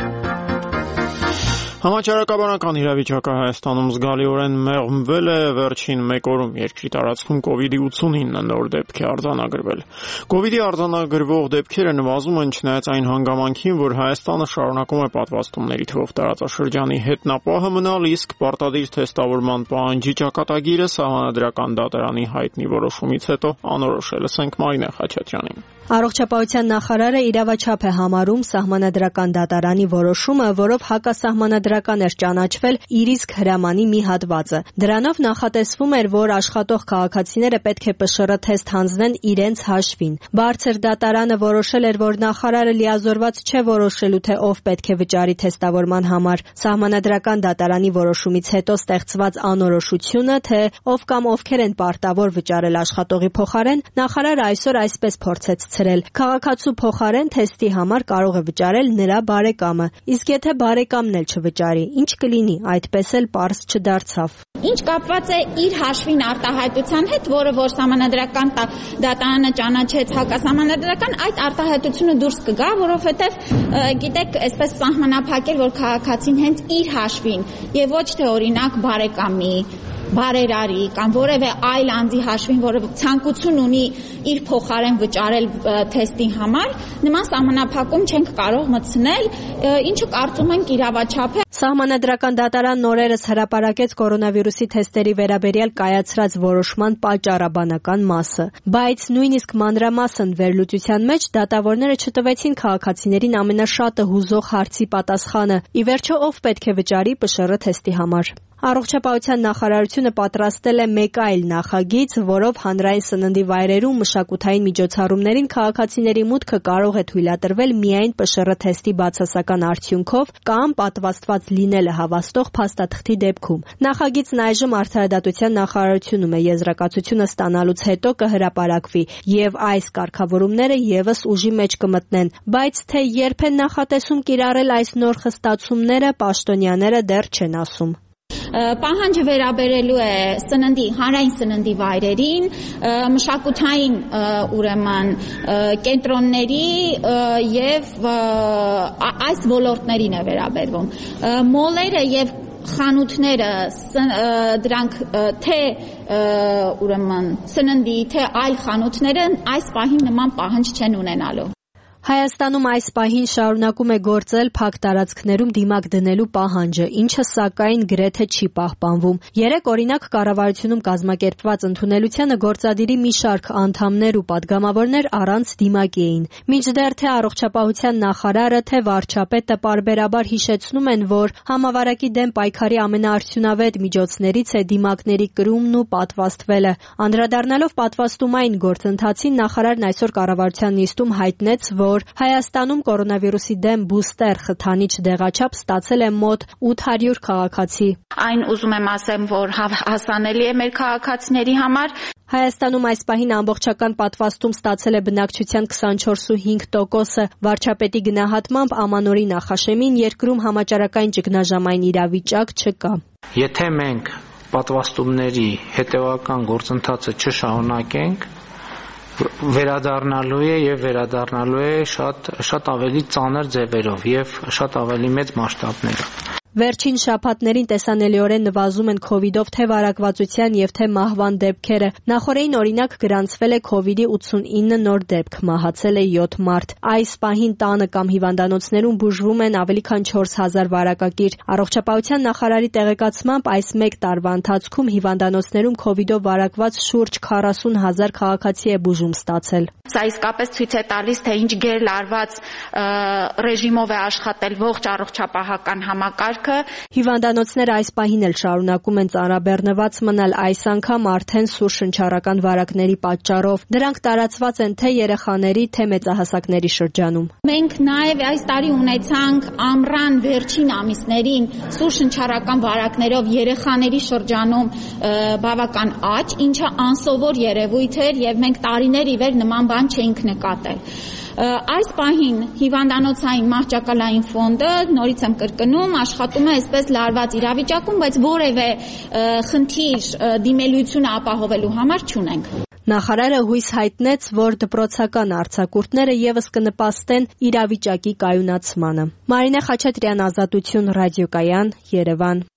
Speaker 1: Համաճարակաբանական իրավիճակը Հայաստանում զգալիորեն մեղմվել է, վերջին մեկ օրում երկրի տարածքում COVID-19 նոր դեպք է արձանագրվել։ COVID-ի արձանագրվող դեպքերը նվազում են չնայած այն հանգամանքին, որ Հայաստանը շարունակում է պատվաստումների թվով տարածաշրջանի հետնապահը մնալ, իսկ պարտադիր թեստավորման պահանջի ճակատագիրը Սահմանադրական դատարանի հայտնի որոշումից հետո անորոշել է Մարինե Խաչատրյանին։
Speaker 15: Առողջապահության նախարարը իրավաչափ է համարում Սահմանադրական դատարանի որոշումը, որով հակասահմանադրական էր ճանաչվել իր իսկ հրամանի մի հատվածը։ Դրանով նախատեսվում էր, որ աշխատող քաղաքացիները պետք է ՊՇՌ թեստ հանձնեն իրենց հաշվին։ Բարձր դատարանը որոշել էր, որ նախարարը լիազորված չէ որոշելու, թե ով պետք է վճարի թեստավորման համար։ Սահմանադրական դատարանի որոշումից հետո ստեղծված անորոշությունը, թե ով կամ ովքեր են պարտավոր վճարել աշխատողի փոխարեն, նախարարը այսօր այսպես փորձեց քաղաքացու փոխարեն թեստի համար կարող է վճարել նրա բարեկամը, իսկ եթե բարեկամն էլ չվճարի, ինչ կլինի, այդպես էլ պարզ չդարձավ։
Speaker 16: Ինչ կապված է իր հաշվին արտահայտության հետ, որը որ Սահմանադրական դատարանը ճանաչեց հակասահմանադրական, այդ արտահայտությունը դուրս կգա, որովհետև գիտեք, այսպես սահմանափակել, որ քաղաքացին հենց իր հաշվին եւ ոչ թե օրինակ բարեկամի, բարերարի կամ որևէ այլ անձի հաշվին, որը ցանկություն ունի իր փոխարեն վճարել թեստի համար, նման սահմանափակում չենք կարող մտցնել, ինչը կարծում ենք իրավաչափ է։
Speaker 15: Սահմանադրական դատարանն օրերս հրապարակեց կորոնավիրուսի թեստերի վերաբերյալ կայացրած որոշման պատճառաբանական մասը, բայց նույնիսկ մանրամասն վերլուծության մեջ դատավորները չտվեցին քաղաքացիներին ամենաշատը հուզող հարցի պատասխանը՝ ի վերջո ով պետք է վճարի ՊՇՌ թեստի համար։ Առողջապահության նախարարությունը պատրաստել է մեկ այլ նախագիծ, որով հանրային սննդի վայրերում մշակութային միջոցառումներին քաղաքացիների մուտքը կարող է թույլատրվել միայն ՊՇՌ թեստի բացասական արդյունքով կամ պատվաստված լինելը հավաստող փաստաթղթի դեպքում։ Նախագիծն այժմ Արդարադատության նախարարությունում է, եզրակացությունը ստանալուց հետո կհրապարակվի եւ այս կարգավորումները եւս ուժի մեջ կմտնեն, բայց թե երբ են նախատեսում կիրառել այս նոր խստացումները, պաշտոնյաները դեռ չեն ասում։
Speaker 16: Պահանջը վերաբերելու է հանրային սննդի վայրերին, մշակութային ուրեմն կենտրոնների եւ այս ոլորտներին է վերաբերվում։ Մոլերը եւ խանութները դրանք թե ուրեմն սննդի, թե այլ խանութները այս պահին նման պահանջ չեն ունենալու։
Speaker 15: Հայաստանում այս պահին շարունակում է գործել փակ տարածքներում դիմակ դնելու պահանջը, ինչը սակայն գրեթե չի պահպանվում։ 3 օրինակ կառավարությունում կազմակերպված ընդունելությանը գործադիրի մի շարք անդամներ ու падգամավորներ առանց դիմակի էին։ Մինչդեռ թե առողջապահության նախարարը, թե վարչապետը պարբերաբար հիշեցնում են, որ համավարակի դեմ պայքարի ամենաարդյունավետ միջոցներից է դիմակների կրումն ու պատվաստվելը։ Անդրադառնալով պատվաստումային գործընթացին, նախարարն այսօր կառավարության նիստում հայտնեց, որ Հայաստանում կորոնավիրուսի դեմ բուստեր խթանիչ դեղաչափ ստացել է մոտ 800 քաղաքացի։
Speaker 16: Այն ուզում եմ ասեմ, որ հասանելի է մեր քաղաքացիների համար։
Speaker 15: Հայաստանում այս պահին ամբողջական պատվաստում ստացել է բնակչության 24.5%-ը։ Վարչապետի գնահատմամբ ամանորի նախաշեմին երկրում համաճարակային ճգնաժամային իրավիճակ չկա։
Speaker 3: Եթե մենք պատվաստումների հետևական գործընթացը չշարունակենք, վերադառնալու է շատ ավելի ծանր ձևերով եւ շատ ավելի մեծ մասշտաբներով։
Speaker 15: Վերջին շաբաթներին տեսանելիորեն նվազում են քովիդով թե վարակվածության եւ թե մահվան դեպքերը։ Նախորդին օրինակ գրանցվել է քովիդի 89 նոր դեպք, մահացել է 7 մարդ։ Այս պահին տանը կամ հիվանդանոցներում բուժվում են ավելի քան 4000 վարակակիր։ Առողջապահության նախարարի տեղեկացմամբ այս 1 տարվա ընթացքում հիվանդանոցներում քովիդով վարակված շուրջ 40000 քաղաքացի է բուժում ստացել։
Speaker 16: Սա իսկապես ցույց է տալիս, թե ինչ գերլարված ռեժիմով է աշխատել ողջ առողջապահական համակարգը։
Speaker 15: Հիվանդանոցները այս պահին էլ շարունակում են ծանրաբեռնված մնալ, այս անգամ արդեն սուր շնչառական վարակների պատճառով։ Դրանք տարածված են թե երեխաների, թե մեծահասակների շրջանում։
Speaker 16: Մենք նաև այս տարի ունեցանք ամռան վերջին ամիսներին սուր շնչառական վարակներով երեխաների շրջանում բավական աճ, ինչը անսովոր երևույթ էր եւ մենք տարիներ ի վեր նման բան չէինք նկատել։ Այս պահին հիվանդանոցային մահճակալային ֆոնդը, նորից եմ կրկնում, աշխատում է այսպես լարված իրավիճակում, բայց որևէ խնդիր դիմելիությունը ապահովելու համար չունենք։
Speaker 15: Նախարարը հույս հայտնեց, որ դպրոցական արձակուրդները եւս կնպաստեն իրավիճակի կայունացմանը։ Մարինե Խաչատրյան, Ազատություն, ռադիոկայան, Երևան։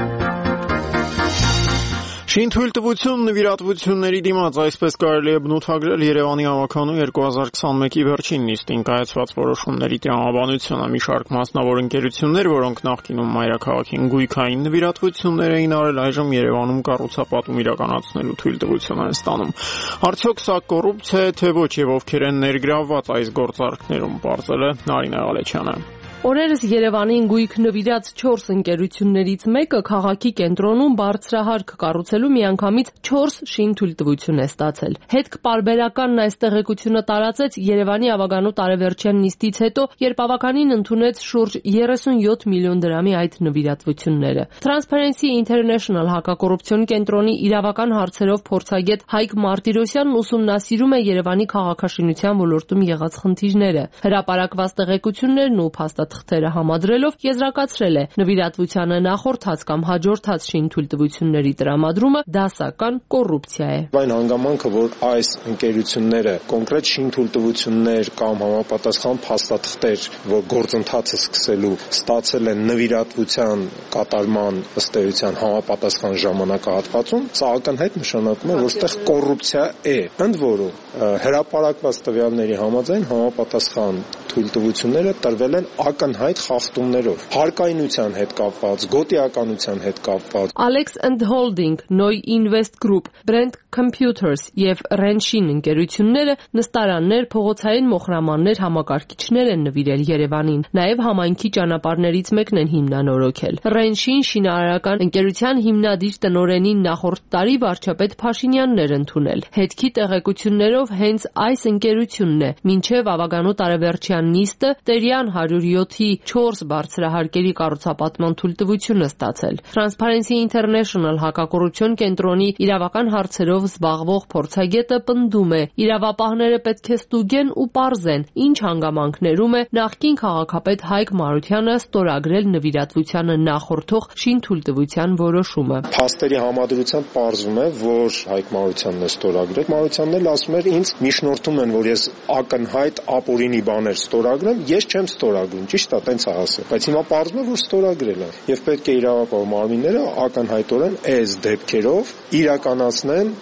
Speaker 1: Շինթույլտվություն նվիրատվությունների դիմաց, այսպես կարելի է բնութագրել Երևանի ավականու 2021-ի վերջին նիստին կայացված որոշումների տրամաբանությունը։ Մի շարք մասնավոր ընկերություններ, որոնք նախկինում մայրաքաղաքին գույքային նվիրատվություններ էին արել, այժմ Երևանում կառուցապատում իրականացնելու թույլտվություն են ստանում։ Արդյոք սա կոռուպցիա է, թե ոչ, եւ ովքեր են ներգրավված այս գործարքներում, պարզել է Նարինե Ղալեչյանը։
Speaker 17: Օրերս Երևանին գույք նվիրած 4 ընկերություններից մեկը քաղաքի կենտրոնում բարձրահարկ կառուցելու միանգամից 4 շինթույլտվություն է ստացել։ Հետք պարբերականն այս տեղեկությունը տարածեց Երևանի ավականու տարեվերջյան նիստից հետո, երբ ավականին ընդունեց շուրջ 37 միլիոն դրամի այդ նվիրատվությունները։ Transparency International հակակոռուպցիոն կենտրոնի իրավական հարցերով փորձագետ Հայկ Մարտիրոսյանն ուսումնասիրում է Երևանի քաղաքաշինության ոլորտում եղած խնդիրները։ Հրապարակված տեղեկություններն ու փաստաթղթերը համադրելով եզրակացրել է նվիրատվությանը նախորդած կամ հաջորդած շինթույլտվությունների տրամադրումը դասական կոռուպցիա է։
Speaker 18: Այն հանգամանքը, որ այս ընկերությունները կոնկրետ շինթույլտվություններ կամ համապատասխան փաստաթղթեր, որ գործընթացը սկսելու ստացել են նվիրատվության կատարման ըստ էության համապատասխան ժամանակահատվածում, սա ակնհայտ նշանակում է, որ այստեղ կոռուպցիա է։ Ընդ որում, հրապարակված տվյալների համաձայն համապատասխան թույլտվությունները տրվել են ակնհայտ խախտումներով, հարկայնության հետ կապված, գոտիականության հետ կապված։
Speaker 17: Alex & Holding, Noi Invest Group, Brand Computers եւ Renshin ընկերությունները նստարաններ, փողոցային մոխրամաններ, համակարգիչներ են նվիրել Երևանին։ Նաեւ համայնքի ճանապարհներից մեկն են հիմնանորոգել։ Renshin շինարարական ընկերության հիմնադիր տնօրենին նախորդ տարի վարչապետ Փաշինյանն էր ընդունել։ Հետքի տեղեկություններով հենց այս ընկերությունն է մինչեւ ավականու տարեվերջյան նիստը Տերյան 107-ի 4 բարձրահարկերի կառուցապատման թույլտվությունը ստացել։ Transparency International հակակոռուպցիոն կենտրոնի իրավական հարցերով զբաղվող փորձագետը պնդում է, իրավապահները պետք է ստուգեն ու պարզեն, ինչ հանգամանքներում է նախկին քաղաքապետ Հայկ Մարությանը ստորագրել նվիրատվությանը նախորդող շինթույլտվության որոշումը։
Speaker 18: Փաստերի համադրությամբ պարզվում է, որ Հայկ Մարությանն է ստորագրել։ Մարությանն էլ ասում էր, ինձ միջնորդում են, որ ես ակնհայտ ապօրինի բաներ ստորագրեմ, ես չեմ ստորագրում, ճիշտ է, տենց է ասել։ Բայց հիմա պարզվում է, որ ստորագրել է։ Եվ պետք է իրավապահ մարմինները ակնհայտորեն այս դեպքերով իրականացնեն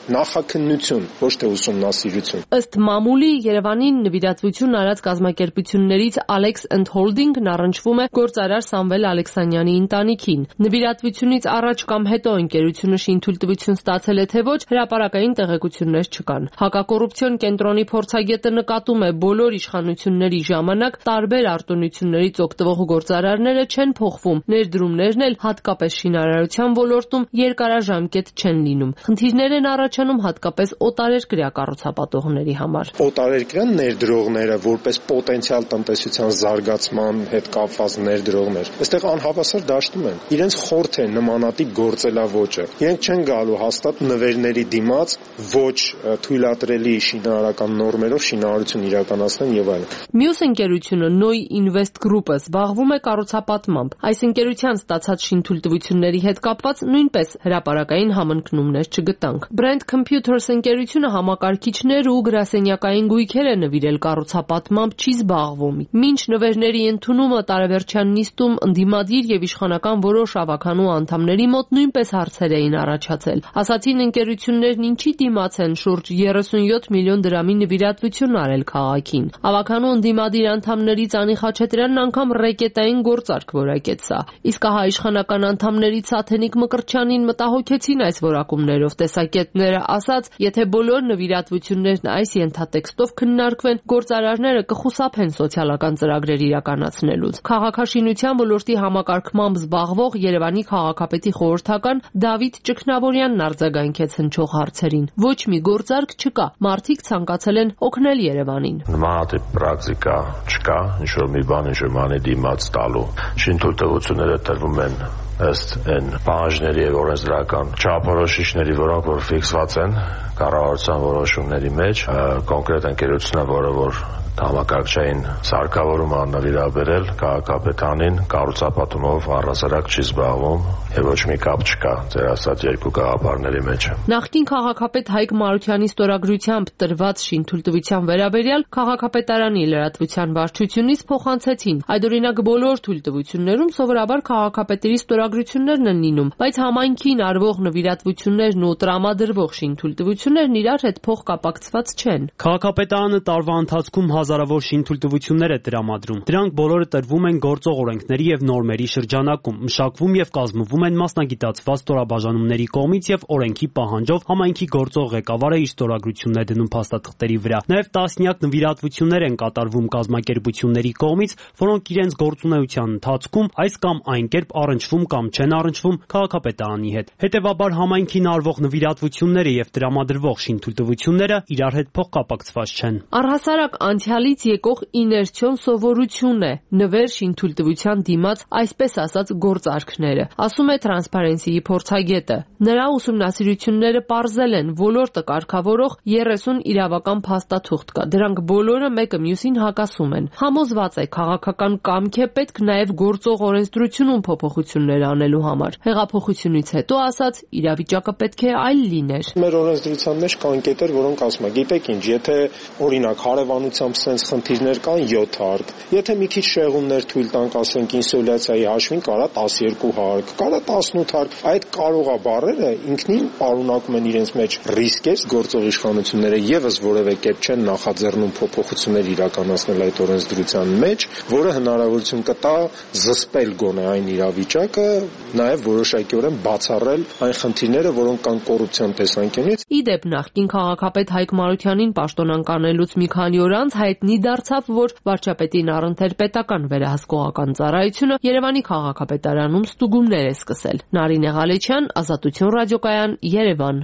Speaker 18: նախաքննություն, ոչ թե ուսումնասիրություն։
Speaker 17: Ըստ մամուլի Երևանին նվիրատվություն արած կազմակերպություններից Alex and Holding-ն առնչվում է գործարար Սամվել Ալեքսանյանի ընտանիքին։ Նվիրատվությունից առաջ կամ հետո ընկերությունը շինթույլտվություն ստացել է թե ոչ, հրապարակային տեղեկություններ չկան։ Հակակոռուպցիոն կենտրոնի փորձագետը նկատում է, բոլոր իշխանությունների ժամանակ տարբեր արտոնություններից օգտվող գործարարները չեն փոխվում, ներդրումներն էլ հատկապես շինարարության ոլորտում երկարաժամկետ չեն լինում։ Խնդիրներ են առաջանում հատկապես օտարերկրյա կառուցապատողների համար։
Speaker 18: Օտարերկրյա ներդրողները որպես պոտենցիալ տնտեսության զարգացման հետ կապված ներդրողներ, այստեղ անհավասար դաշտում են։ Իրենց խորթ է նմանատիպ գործելավոճը։ Իրենք չեն գալու հաստատ նվերների դիմաց ոչ թույլատրելի շինարարական նորմերով շինարարություն իրականացնեն եւ այլն։ Մյուս
Speaker 17: ընկերությունը Noi Invest Group-ը զբաղվում է կառուցապատմամբ։ Այս ընկերության ստացած շինթույլտվությունների հետ կապված նույնպես հրապարակային համընկնումներ չգտանք։ Brand Computers ընկերությունը համակարգիչներ ու գրասենյակային գույքեր է նվիրել կառուցապատմամբ չի զբաղվում։ Մինչ նվերների ընդունումը տարեվերջյան նիստում ընդդիմադիր եւ իշխանական որոշ ավականու անդամների մոտ նույնպես հարցեր էին առաջացել։ Ասացին ընկերություններն ինչի դիմաց են շուրջ 37 միլիոն դրամի նվիրատվություն արել քաղաքին։ Ավականու ընդդիմադիր անդամներից Անի Խաչատրյանն անգամ ռեկետային գործարք որակեց սա։ Իսկ ահա իշխանական անդամներից Աթենիկ Մկրտչյանին մտահոգեցին այս որակումներով տեսակետները, ասաց, եթե բոլոր նվիրատվություններն այս ենթատեքստով քննարկվեն, գործարարները կխուսափեն սոցիալական ծրագրեր իրականացնելուց։ Քաղաքաշինության ոլորտի համակարգմամբ զբաղվող Երևանի քաղաքապետի խորհրդական Դավիթ Ճգնավորյանն արձագանքեց հնչող հարցերին։ Ոչ մի գործարք չկա, մարդիկ ցանկացել են օգնել Երևանին։
Speaker 19: Նմանատիպ պրակտիկա չկա, ինչ-որ մի բան, ինչ-որ մանի դիմաց տալու։ Շինթույլտվությունները տրվում են ըստ այն պահանջների եւ օրենսդրական չափորոշիչների, որոնք որ ֆիքսված են կառավարության որոշումների մեջ, կոնկրետ ընկերությունը, որ համակարգչային սարքավորում աննվիրաբերել քաղաքապետանին կառուցապատումով առհասարակ չի զբաղվում եւ ոչ մի կապ չկա ձեր ասած երկու գաղափարների մեջ։
Speaker 17: Նախկին քաղաքապետ Հայկ Մարությանի ստորագրությամբ տրված շինթույլտվության վերաբերյալ քաղաքապետարանի լրատվության վարչությունից փոխանցեցին։ Այդօրինակ բոլոր թույլտվություններում սովորաբար քաղաքապետերի ստորագրություններն են լինում, բայց համայնքին արվող նվիրատվություններն ու տրամադրվող շինթույլտվություններն իրար հետ փոխկապակցված չեն։
Speaker 20: Քաղաքապետարանը տարվա ընթացքում հազարավոր շինթույլտվություններ է տրամադրում։ Դրանք բոլորը տրվում են գործող օրենքների եւ նորմերի շրջանակում, մշակվում եւ կազմվում են մասնագիտացված ստորաբաժանումների կողմից եւ օրենքի պահանջով համայնքի գործող ղեկավարը իր ստորագրությունն է դնում փաստաթղթերի վրա։ Նաեւ տասնյակ նվիրատվություններ են կատարվում կազմակերպությունների կողմից, որոնք իրենց գործունեության ընթացքում այս կամ այն կերպ առնչվում կամ չեն առնչվում քաղաքապետարանի հետ։ Հետևաբար համայնքին արվող նվիրատվությունները եւ տրամադրվող շինթույլտվությունները իրար հետ փոխկապակցված չեն։
Speaker 17: Առհասարակ անցյալից եկող իներցիոն սովորություն է նվեր շինթույլտվության դիմաց այսպես ասած գործարքները, ասում է Transparency-ի փորձագետը։ Նրա ուսումնասիրությունները պարզել են ոլորտը կարգավորող 30 իրավական փաստաթուղթ կա։ Դրանք բոլորը մեկը մյուսին հակասում են։ Համոզված է քաղաքական կամք է պետք նաև գործող օրենսդրությունում փոփոխություններ անելու համար։ Հեղափոխությունից հետո ասաց իրավիճակը պետք է այլ լիներ։
Speaker 18: Մեր օրենսդրության մեջ կան կետեր, որոնք ասում են, գիտեք ինչ, եթե օրինակ հարևանությամբ sense խնդիրներ կան 7 հարկ, եթե մի քիչ շեղումներ թույլ տանք, ասենք ինսոլյացիայի հաշվին կարա 12 հարկ, կարա 18 հարկ, այդ կարողա բառերը ինքնին պարունակում են իրենց մեջ ռիսկեր, գործող իշխանությունները եւս որևէ կերպ չեն նախաձեռնում փոփոխություններ իրականացնել այդ օրենսդրության մեջ, որը հնարավորություն կտա զսպել գոնե այն իրավիճակը, նաեւ որոշակիորեն բացառել այն խնդիրները, որոնք կան կոռուպցիոն տեսանկյունից։
Speaker 17: Իդեպ նախկին քաղաքապետ Հայկ Մարությանին պաշտոնան կանելուց մի քանի օր անց հայտնի դարձավ, որ վարչապետին առընթեր պետական վերահսկողական ծառայությունը Երևանի քաղաքապետարանում ստուգումներ է սկսել։ Նարինե Ղալեչյան, Ազատություն ռադիոկայան, Երևան։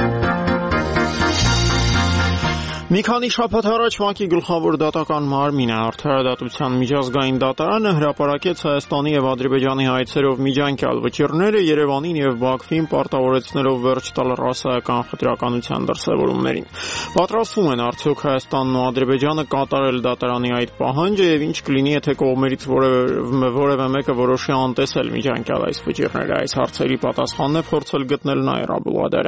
Speaker 1: Մի քանի շաբաթ առաջ ՄԱԿ-ի գլխավոր դատական մարմինը Արդարադատության միջազգային դատարանը հրապարակեց Հայաստանի եւ Ադրբեջանի հայցերով միջանկյալ վճիռները Երևանին եւ Բաքվին պարտավորեցնելով վերջ տալ ռասայական խտրականության դրսևորումներին։ Պատրաստվում են արդյոք Հայաստանն ու Ադրբեջանը կատարել դատարանի այդ պահանջը եւ ինչ կլինի, եթե կողմերից որևէ մեկը որոշի անտեսել միջանկյալ այս վճիռները։ Այս հարցերի պատասխանն է փորձել գտնել Նաիրա Բուլղադարյանը։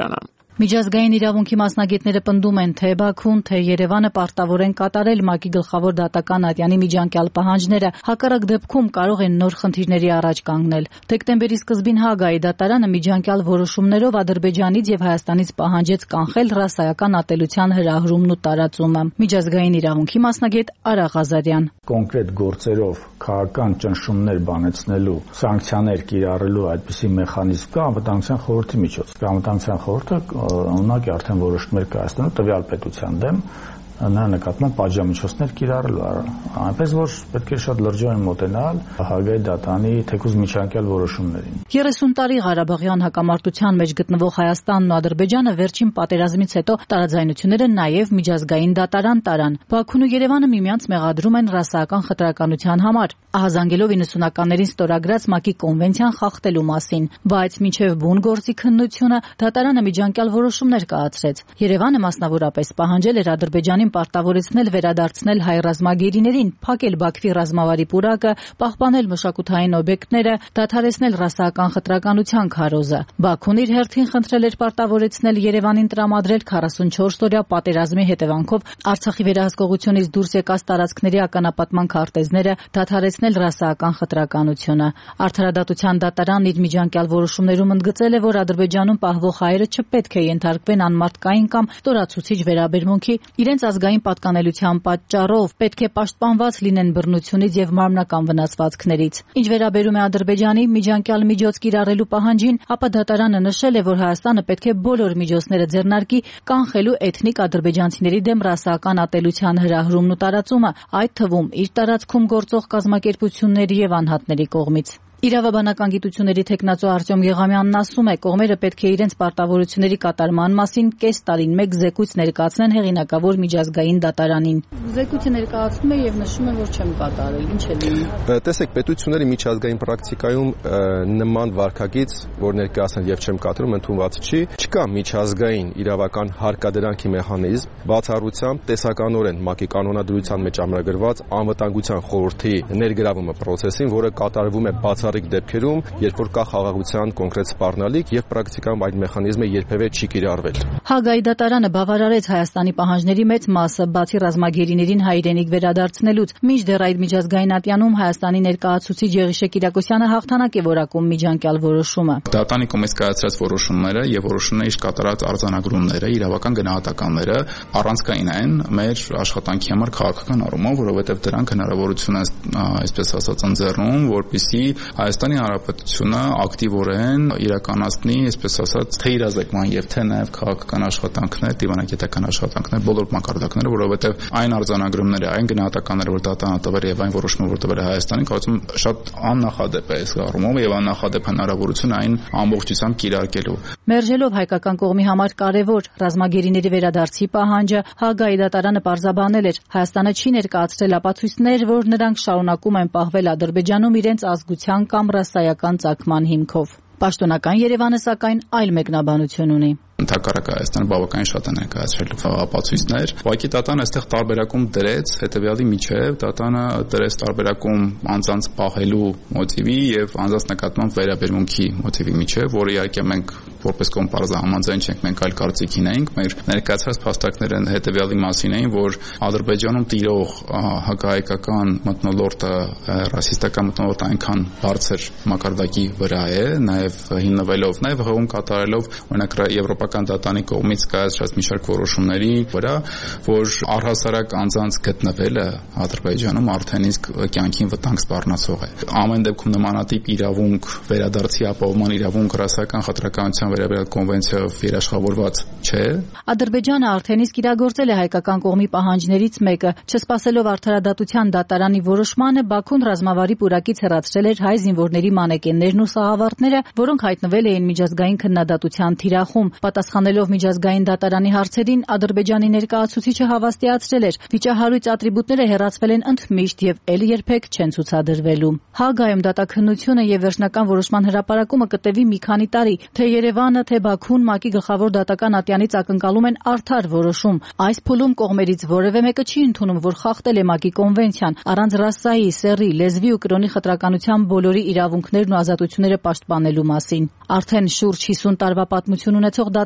Speaker 21: Միջազգային իրավունքի մասնագետները պնդում են, թե Բաքուն, թե Երևանը պարտավոր են կատարել ՄԱԿ-ի գլխավոր դատական ատյանի միջանկյալ պահանջները, հակառակ դեպքում կարող են նոր խնդիրների առաջ կանգնել։ Դեկտեմբերի սկզբին Հագայի դատարանը միջանկյալ որոշումներով Ադրբեջանից եւ Հայաստանից պահանջեց կանխել ռասայական ատելության հրահրումն ու տարածումը։ Միջազգային իրավունքի մասնագետ Արա Ղազարյան.
Speaker 22: Կոնկրետ գործերով քաղաքական ճնշումներ բանեցնելու, սանկցիաներ կիրառելու այդպիսի մեխանիզմ կա անվտանգության խորհրդի միջոց։ Անվտանգության խորհուրդը ունակ է արդեն որոշումներ կայացնում տվյալ պետության դեմ նրա նկատմամբ պատժամիջոցներ կիրառելու։ Այնպես որ պետք է շատ լրջորեն մոտենալ Հագայի դատանի թեկուզ միջանկյալ որոշումներին։ 30 տարի
Speaker 21: Ղարաբաղյան հակամարտության մեջ գտնվող Հայաստանն ու Ադրբեջանը վերջին պատերազմից հետո տարաձայնությունները նաև միջազգային դատարան տարան։ Բաքուն ու Երևանը միմյանց մեղադրում են ռասայական խտրականության համար, ահազանգելով 90-ականներին ստորագրած ՄԱԿ-ի կոնվենցիան խախտելու մասին, բայց մինչև բուն գործի քննությունը դատարանը միջանկյալ որոշումներ կայացրեց։ Երևանը մասնավորապես պահանջել էր Ադրբեջանին պարտավորեցնել վերադարձնել հայ ռազմագերիներին, փակել Բաքվի ռազմավարի պուրակը, պահպանել մշակութային օբյեկտները, դադարեցնել ռասայական խտրականության քարոզը։ Բաքուն իր հերթին խնդրել էր պարտավորեցնել Երևանին տրամադրել 44-օրյա պատերազմի հետևանքով Արցախի վերահսկողությունից դուրս եկած տարածքների ականապատման քարտեզները, դադարեցնել ռասայական խտրականությունը։ Արդարադատության դատարանն իր միջանկյալ որոշումներում ընդգծել է, որ Ադրբեջանում պահվող հայերը չպետք է ենթարկվեն անմարդկային կամ ստորացուցիչ վերաբերմունքի, իրենց ազգային պատկանելիության պատճառով պետք է պաշտպանված լինեն բռնությունից եւ մարմնական վնասվածքներից։ Ինչ վերաբերում է Ադրբեջանի միջանկյալ միջոց կիրառելու պահանջին, ապա դատարանը նշել է, որ Հայաստանը պետք է բոլոր միջոցները ձեռնարկի կանխելու էթնիկ ադրբեջանցիների դեմ ռասայական ատելության հրահրումն ու տարածումը, այդ թվում իր տարածքում գործող կազմակերպությունների եւ անհատների կողմից։ Իրավաբանական գիտությունների թեկնածու Արտյոմ Եղամյանն ասում է, կողմերը պետք է իրենց պարտավորությունների կատարման մասին կես տարին մեկ զեկույց ներկայացնեն հեղինակավոր միջազգային դատարանին։ Զեկույցը ներկայացնում է եւ նշում է, որ չեմ կատարել, ինչ է լինում։
Speaker 23: Տեսեք, պետությունների միջազգային պրակտիկայում նման վարքագիծ, որ ներկայացնել եւ չեմ կատարում, ընդունված չի։ Չկա միջազգային իրավական հարկադրանքի մեխանիզմ, բացառությամբ տեսականորեն ՄԱԿ-ի կանոնադրության մեջ ամրագրված անվտանգության խորհրդի ներգրավումը process-ին, որը կատարվում է բացառիկ դեպքերում, երբ որ կա խաղաղության կոնկրետ սպառնալիք եւ պրակտիկայում այդ մեխանիզմը երբևէ չի կիրառվել։
Speaker 21: Հագայի դատարանը բավարարեց Հայաստանի պահանջների մեծ մասը, բացի ռազմագերիներին հայրենիք վերադարձնելուց, մինչդեռ այդ միջազգային ատյանում Հայաստանի ներկայացուցիչ Եղիշե Կիրակոսյանը հաղթանակ է որակում միջանկյալ որոշումը։
Speaker 24: Դատարանի կողմից կայացրած որոշումները եւ որոշումների կատարած արձանագրումները, իրավական գնահատականները առանցքային են մեր աշխատանքի համար քաղաքական առումով, որովհետեւ դրանք հնարավորություն են, այսպես ասած, ընձեռում, որպեսզի Հայաստանի Հանրապետությունը ակտիվորեն իրականացնի, այսպես ասած, թե իրազեկման եւ թե նաեւ քաղաքական աշխատանքներ, դիվանագիտական աշխատանքներ, բոլոր մակարդակները, որովհետեւ այն արձանագրումները, այն գնահատականները, որ դատարանը տվել եւ այն որոշումը, որ տվել է Հայաստանին, կարծում շատ աննախադեպ է այս առումով եւ աննախադեպ հնարավորություն այն ամբողջությամբ կիրարկելու։
Speaker 21: Մերժելով հայկական կողմի համար կարևոր ռազմագերիների վերադարձի պահանջը, Հագայի դատարանը պարզաբանել էր, Հայաստանը չի ներկայացրել ապացույցներ, որ նրանք շարունակում են պահվել Ադրբեջանում իրենց ազգության կամ ռասայական ծագման հիմքով։ Պաշտոնական Երևանը սակայն այլ մեկնաբանություն ունի։
Speaker 24: Ընդհակառակը Հայաստանը բավականին շատ է ներկայացրել ապացույցներ։ Ուղղակի դատարանը այստեղ տարբերակում դրեց հետեւյալի միջև, դատարանը դրեց տարբերակում անձանց պահելու մոտիվի եւ անձանց նկատմամբ վերաբերմունքի մոտիվի միջև, որը իհարկե մենք որպես կոմպարզա համաձայն չենք, մենք այլ կարծիքին էինք։ Մեր ներկայացած փաստարկները հետեւյալի մասին էին, որ Ադրբեջանում տիրող հակահայկական մթնոլորտը, ռասիստական մթնոլորտը այնքան բարձր մակարդակի վրա է, նաեւ հիմնվելով, նաեւ հողում կատարելով օրինակ Եվրոպական դատարանի կողմից կայացրած մի շարք որոշումների վրա, որ առհասարակ անձանց գտնվելը Ադրբեջանում արդեն իսկ կյանքին վտանգ սպառնացող է։ Ամեն դեպքում նմանատիպ իրավունք, վերադարձի ապահովման իրավունք ռասայական խտրականության վերաբերյալ կոնվենցիայով երաշխավորված չէ։
Speaker 21: Ադրբեջանը արդեն իսկ իրագործել է հայկական կողմի պահանջներից մեկը, չսպասելով արդարադատության դատարանի որոշմանը, Բաքուն ռազմավարի պուրակից հեռացրել էր հայ զինվորների մանեկեններն ու սաղավարտները, որոնք հայտնվել էին միջազգային քննադատության թիրախում։ Պատասխանելով միջազգային դատարանի հարցերին, Ադրբեջանի ներկայացուցիչը հավաստիացրել էր, վիճահարույց ատրիբուտները հեռացվել են ընդմիշտ եւ ել երբեք չեն ցուցադրվելու։ Հագայում դատաքննությունը եւ վերջնական որոշման հրապարակումը կտևի մի քանի տարի, թե Երևանը, թե Բաքուն ՄԱԿ-ի գլխավոր դատական ատյանից ակնկալում են արդար որոշում։ Այս փուլում կողմերից որևէ մեկը չի ընդունում, որ խախտել է ՄԱԿ-ի կոնվենցիան, առանց ռասայի, սեռի, լեզվի ու կրոնի խտրականության բոլորի իրավունքներն ու ազատությունները պաշտպանելու մասին։ Արդեն շուրջ 50 տարվա պատմություն ունեցող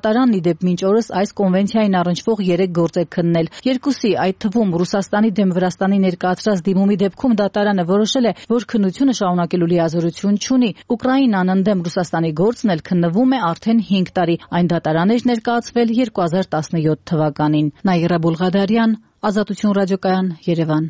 Speaker 21: դատարանն ի դեպ մինչ օրս այս կոնվենցիային առնչվող 3 գործ է քննել։ Երկուսի, այդ թվում Ռուսաստանի դեմ Վրաստանի ներկայացրած դիմումի դեպքում դատարանը որոշել է, որ քննությունը շարունակելու լիազորություն չունի։ Ուկրաինան ընդդեմ Ռուսաստանի գործն էլ քննվում է արդեն 5 տարի։ Այն դատարան էր ներկայացվել 2017 թվականին։ Նաիրա Բուլղադարյան, Ազատություն ռադիոկայան, Երևան։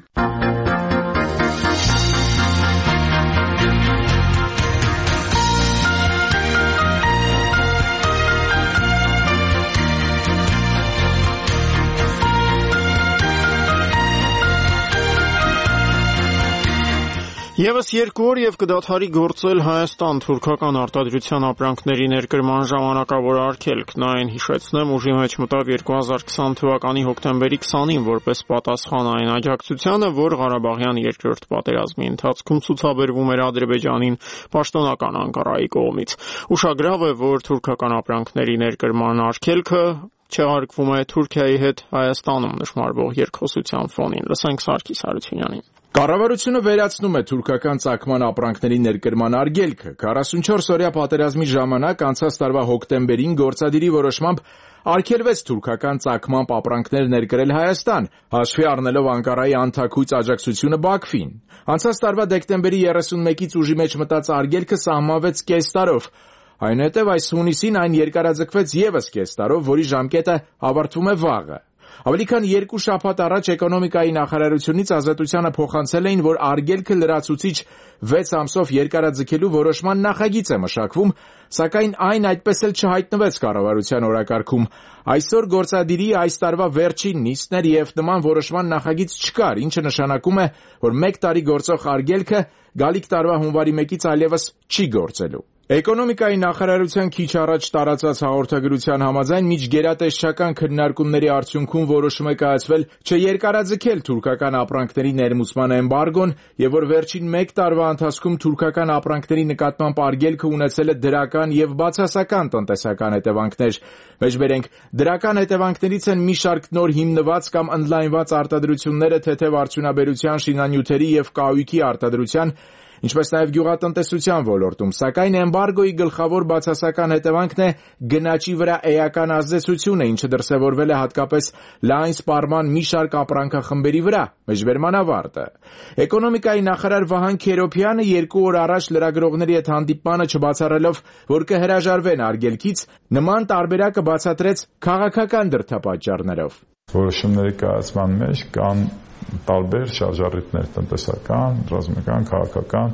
Speaker 1: Եվս 2 օր եւ կդադարի գործել Հայաստան թուրքական արտադրության ապրանքների ներկրման ժամանակավոր արգելքն, այն հիշեցնեմ ուժի մեջ մտավ 2020 թվականի հոկտեմբերի 20-ին որպես պատասխան այն աջակցությանը, որ Ղարաբաղյան երկրորդ պատերազմի ընթացքում ցուցաբերվում էր Ադրբեջանին պաշտոնական Անկարայի կողմից։ Ուշագրավ է, որ թուրքական ապրանքների ներկրման արգելքը չեղարկվում է Թուրքիայի հետ Հայաստանում նշмарվող երկխոսության ֆոնին։ Լսենք Սարգիս Հարությունյանին։
Speaker 10: Կառավարությունը վերացնում է թուրքական ծագման ապրանքների ներկրման արգելքը։ 44-օրյա պատերազմի ժամանակ անցած տարվա հոկտեմբերին գործադիրի որոշմամբ արգելվեց թուրքական ծագման ապրանքներ ներկրել Հայաստան, հաշվի առնելով Անկարայի անթաքույց աջակցությունը Բաքվին։ Անցած տարվա դեկտեմբերի 31-ից ուժի մեջ մտած արգելքը սահմանվեց կես տարով։ Այնուհետև այս հունիսին այն երկարաձգվեց եւս կես տարով, որի ժամկետը ավարտվում է վաղը։ Ավելի քան 2 շաբաթ առաջ էկոնոմիկայի նախարարությունից Ազատությանը փոխանցել էին, որ արգելքը լրացուցիչ 6 ամսով երկարաձգելու որոշման նախագիծ է մշակվում, սակայն այն այդպես էլ չհայտնվեց կառավարության օրակարգում։ Այսօր գործադիրի այս տարվա վերջին նիստն էր եւ նման որոշման նախագիծ չկար, ինչը նշանակում է, որ 1 տարի գործող արգելքը գալիք տարվա հունվարի 1-ից այլևս չի գործելու։ Էկոնոմիկայի նախարարության քիչ առաջ տարածած հաղորդագրության համաձայն միջգերատեսչական քննարկումների արդյունքում որոշում է կայացվել չերկարաձգել թուրքական ապրանքների ներմուծման էմբարգոն եւ որ վերջին 1 տարվա ընթացքում թուրքական ապրանքների նկատմամբ արգելքը ունեցել է դրական եւ բացասական տնտեսական հետևանքներ։ Մեջբերենք դրական հետևանքներից են մի շարք նոր հիմնված կամ ընդլայնված արտադրությունները թեթև արդյունաբերության, շինանյութերի եւ կահույքի արտադրության, ինչպես նաև գյուղատնտեսության ոլորտում, սակայն էմբարգոյի գլխավոր բացասական հետևանքն է գնաճի վրա էական ազդեցությունը, ինչը դրսևորվել է հատկապես լայն սպառման մի շարք ապրանքախմբերի վրա։ Մեջբերման ավարտը։ Էկոնոմիկայի նախարար Վահան Քերոփյանը 2 օր առաջ լրագրողների հետ հանդիպմանը չբացառելով, որ կհրաժարվեն արգելքից, նման տարբերակը բացատրեց քաղաքական դրդապատճառներով։
Speaker 2: Որոշումների կայացման մեջ կան տարբեր շարժառիթներ տնտեսական, ռազմական, քաղաքական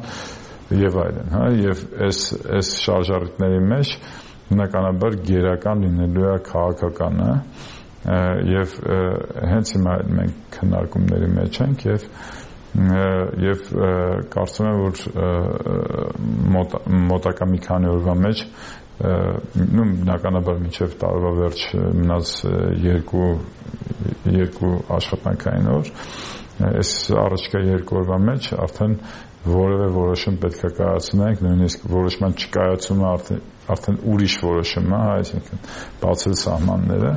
Speaker 2: եւ այլն, եւ այս շարժառիթների մեջ բնականաբար գերական լինելու է քաղաքականը եւ հենց հիմա մենք քննարկումների մեջ ենք եւ կարծում եմ որ մոտակա մի քանի օրվա մեջ բնականաբար մինչև տարվա վերջ մնաց երկու աշխատանքային օր, այս առաջկա 2 օրվա մեջ արդեն որևէ որոշում պետք է կայացնենք, նույնիսկ որոշման չկայացումը արդեն ուրիշ որոշում է, այսինքն բացել սահմանները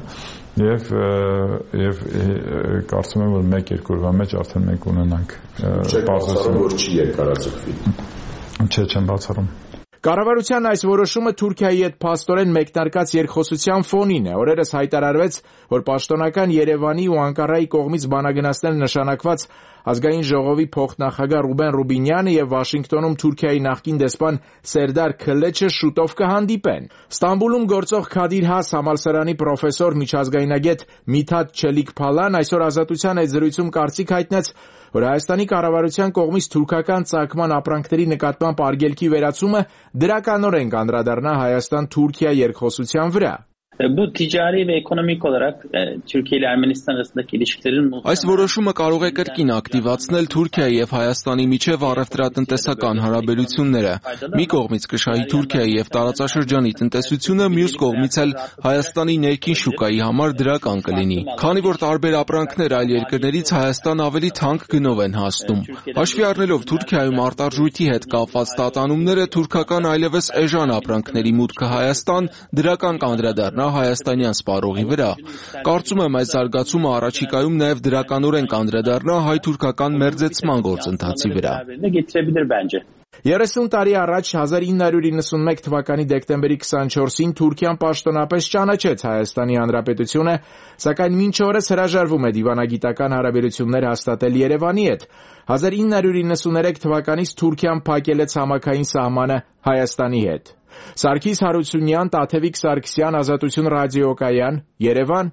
Speaker 2: եւ կարծում եմ որ 1-2 օրվա մեջ արդեն մենք ունենանք բարձրացում,
Speaker 4: որ չի երկարաձգվի։
Speaker 2: Չեմ բացառում։
Speaker 10: Կառավարության այս որոշումը Թուրքիայի հետ փաստորեն մեկնարկած երկխոսության ֆոնին է։ Օրերս հայտարարվեց, որ պաշտոնական Երևանի ու Անկարայի կողմից բանագնացնել նշանակված Ազգային ժողովի փոխնախագահ Ռուբեն Ռուբինյանը եւ Վաշինգտոնում Թուրքիայի նախկին դեսպան Սերդար Քլեչը շուտով կհանդիպեն։ Ստամբուլում գործող Քադիր Has համալսարանի պրոֆեսոր միջազգայնագետ Միթաթ Չելիք-Փալան այսօր Ազատության հետ զրույցում կարծիք հայտնեց, որ Հայաստանի կառավարության կողմից թուրքական ծագման ապրանքների նկատմամբ արգելքի վերացումը դրականորեն կանդրադառնա Հայաստան-Թուրքիա երկխոսության վրա։
Speaker 5: Bu ticari ve ekonomik olarak Türkiye ile Ermenistan arasındaki ilişkilerin
Speaker 6: Այս որոշումը կարող է կրկին ակտիվացնել Թուրքիայի եւ Հայաստանի միջև առևտրատնտեսական հարաբերությունները։ Մի կողմից կշահի Թուրքիայի եւ տարածաշրջանի տնտեսությունը, մյուս կողմից էլ Հայաստանի ներքին շուկայի համար դրական կլինի։ Քանի որ տարբեր ապրանքներ այլ երկրներից Հայաստան ավելի թանկ գնով են հասնում։ Հաշվի առնելով Թուրքիայում արտարժույթի հետ կապված տատանումները, թուրքական այլևս էժան ապրանքների մուտքը Հայաստան դրական կանդրադառնա հայաստանյան սպառողի վրա։ Կարծում եմ այս զարգացումը առաջիկայում նաև դրականորեն կանդրադառնա հայ-թուրքական մերձեցման գործընթացի վրա։
Speaker 10: 30 տարի առաջ 1991 թվականի դեկտեմբերի 24-ին Թուրքիան պաշտոնապես ճանաչեց Հայաստանի Հանրապետությունը, սակայն մինչ օրս հրաժարվում է դիվանագիտական հարաբերություններ հաստատել Երևանի հետ։ 1993 թվականից Թուրքիան փակել է ցամաքային սահմանը Հայաստանի հետ։ Սարգիս Հարությունյան, Տաթևիկ Սարգսյան, Ազատություն ռադիոկայան, Երևան։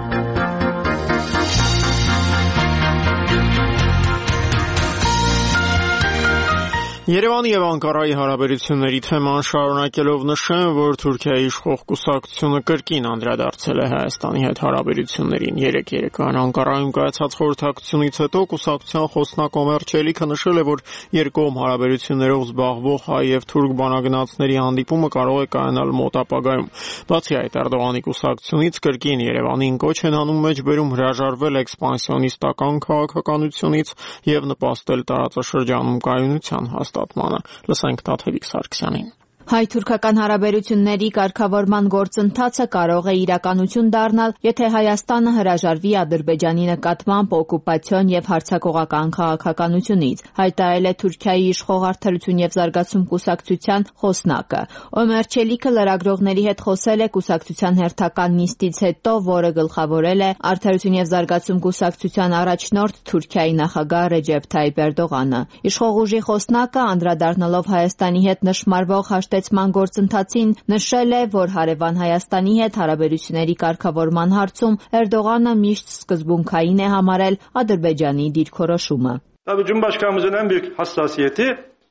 Speaker 1: Երևանի եւ Անկարայի հարաբերությունների թեման շարունակելով նշեմ, որ Թուրքիայի իշխող կուսակցությունը կրկին անդրադարձել է Հայաստանի հետ հարաբերություններին։ Երեկոյան Անկարայում կայացած խորհրդակցությունից հետո կուսակցության խոսնակ Օմեր Չելիքը նշել է, որ երկկողմ հարաբերություններով զբաղվող հայ եւ թուրք բանագնացների հանդիպումը կարող է կայանալ մոտ ապագայում։ Բացի այդ, Էրդողանի կուսակցությունից կրկին Երևանին կոչ են անում մեջբերում հրաժարվել էքսպանսիոնիստական քաղաքականությունից եւ նպաստել տարածաշրջանում կայունության հաստատմանը։ Լսենք Տաթևիկ Սարգսյանին։
Speaker 4: Հայ-թուրքական հարաբերությունների կարգավորման գործընթացը կարող է իրականություն դառնալ, եթե Հայաստանը հրաժարվի Ադրբեջանի նկատմամբ օկուպացիոն եւ հարձակողական քաղաքականությունից, հայտարարել է Թուրքիայի իշխող Արդարություն եւ զարգացում կուսակցության խոսնակը։ Օմեր Չելիքը լրագրողների հետ խոսել է կուսակցության հերթական նիստից հետո, որը գլխավորել է Արդարություն եւ զարգացում կուսակցության առաջնորդ Թուրքիայի նախագահ Ռեջեփ Թայիփ Էրդողանը։ Իշխող ուժի խոսնակը անդրադառնալով Հայաստանի հետ նշмарվող հաշտեցման գործընթացին նշել է, որ հարևան Հայաստանի հետ հարաբերությունների կարգավորման հարցում Էրդողանը միշտ սկզբունքային է համարել Ադրբեջանի դիրքորոշումը։
Speaker 8: Tabii Cumhurbaşkanımızın en büyük hassasiyeti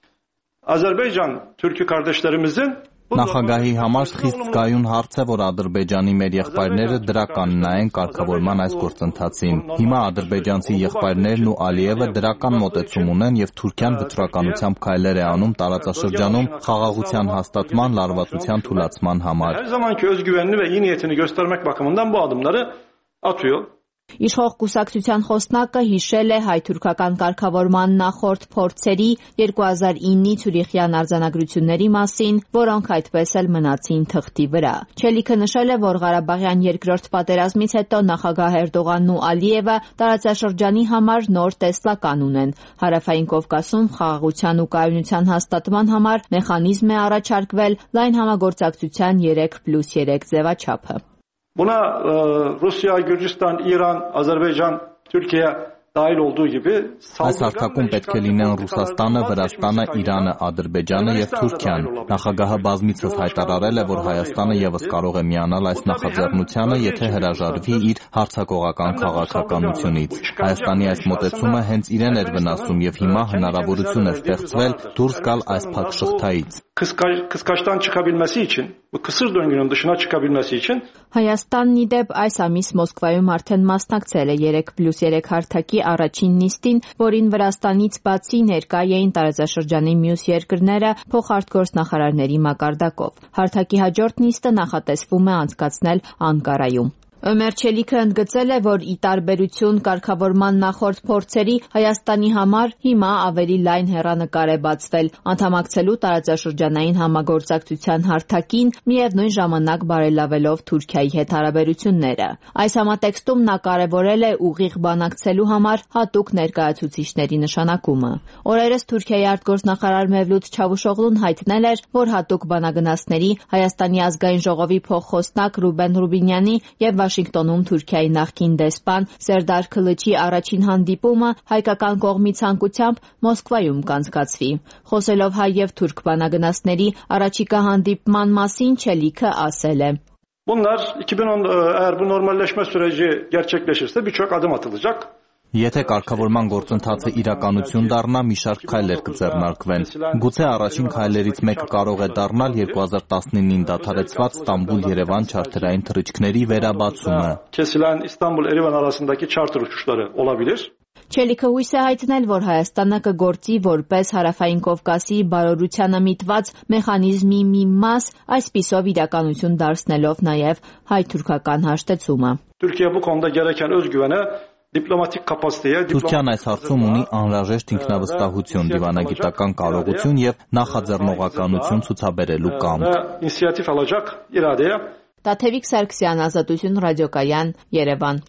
Speaker 8: Azerbaycan Türk'ü kardeşlerimizin
Speaker 9: Նախագահի համար խիստ կայուն հարց է, որ Ադրբեջանի մեր եղբայրները դրական նայեն կարգավորման այս գործընթացին։ Հիմա ադրբեջանցի եղբայրներն ու Ալիևը դրական մոտեցում ունեն եւ Թուրքիան վճռականությամբ քայլեր է անում տարածաշրջանում խաղաղության հաստատման, լարվածության թուլացման համար։
Speaker 8: Her zamanki özgüvenini ve iyi niyetini göstermek bakımından bu adımları atıyor.
Speaker 4: Իշխող կուսակցության խոսնակը հիշել է հայ-թուրքական կարգավորման նախորդ փորձերի 2009-ի Ցյուրիխյան արձանագրությունների մասին, որոնք այդպես էլ մնացին թղթի վրա։ Չելիքը նշել է, որ Ղարաբաղյան երկրորդ պատերազմից հետո նախագահ Էրդողանն ու Ալիևը տարածաշրջանի համար նոր տեսլական ունեն։ Հարավային Կովկասում խաղաղության ու կայունության հաստատման համար մեխանիզմ է առաջարկվել լայն համագործակցության 3+3 ձևաչափը։
Speaker 8: Buna Rusya, Gürcistan, İran, Azerbaycan, Türkiye dahil olduğu gibi
Speaker 9: Այս հարթակում պետք է լինեն Ռուսաստանը, Վրաստանը, Իրանը, Ադրբեջանը եւ Թուրքիան։ Նախագահը բազմիցս հայտարարել է, որ Հայաստանը եւս կարող է միանալ այս նախաձեռնությանը, եթե հրաժարվի իր հարձակողական քաղաքականությունից։ Հայաստանի այս մոտեցումը հենց իրեն էր վնասում եւ հիմա հնարավորություն է ստեղծվել դուրս գալ այս փակ շղթայից։
Speaker 8: Kıskaçtan çıkabilmesi için, bu kısır döngünün dışına çıkabilmesi için
Speaker 4: Հայաստանն ի դեպ այս ամիս Մոսկվայում արդեն մասնակցել է 3+3 հարթակի առաջին նիստին, որին Վրաստանից բացի ներկա էին տարածաշրջանի մյուս երկրները փոխարտգործնախարարների մակարդակով։ Հարթակի հաջորդ նիստը նախատեսվում է անցկացնել Անկարայում։ Օմեր Չելիքը ընդգծել է, որ ի տարբերություն կարգավորման նախորդ փորձերի Հայաստանի համար հիմա ավելի լայն հեռանկար է բացվել անդամակցելու տարածաշրջանային համագործակցության հարթակին, միևնույն ժամանակ բարելավելով Թուրքիայի հետ հարաբերությունները։ Այս համատեքստում նա կարևորել է ուղիղ բանակցելու համար հատուկ ներկայացուցիչների նշանակումը։ Օրերս Թուրքիայի արտգործնախարար Մևլութ Չավուշօղլուն հայտնել էր, որ հատուկ բանագնացների Հայաստանի ազգային ժողովի փոխխոսնակ Ռուբեն Ռուբինյանի եւ Վաշինգտոնում Թուրքիայի նախկին դեսպան Սերդար Քլիչի առաջին հանդիպումը հայկական կողմի ցանկությամբ Մոսկվայում կանցկացվի։ Խոսելով հայ եւ թուրք բանագնացների առաջիկա հանդիպման մասին Չելիքը ասել է.
Speaker 8: Bunlar 2010 eğer bu normalleşme süreci gerçekleşirse birçok adım atılacak.
Speaker 9: Եթե կարգավորման գործընթացը իրականություն դառնա, մի շարք քայլեր կձեռնարկվեն։ Գուցե առաջին քայլերից մեկը կարող է դառնալ 2019-ին դադարեցված Ստամբուլ-Երևան չարտերային թռիչքների վերաբացումը։
Speaker 8: Kesilen İstanbul-Erivan arasındaki charter uçuşları olabilir.
Speaker 4: Չելիքը հույս է հայտնել, որ Հայաստանը կգործի որպես Հարավային Կովկասի բարօրությանը միտված մեխանիզմի մի մաս, այսպիսով իրականություն դարձնելով նաև հայ-թուրքական հաշտեցումը։
Speaker 8: Türkiye bu konuda gereken özgüvene
Speaker 9: Թուրքիան այս հարցում ունի անհրաժեշտ ինքնավստահություն, դիվանագիտական կարողություն եւ նախաձեռնողականություն ցուցաբերելու կամք։
Speaker 4: Տաթևիկ Սարգսյան, Ազատություն ռադիոկայան, Երևան։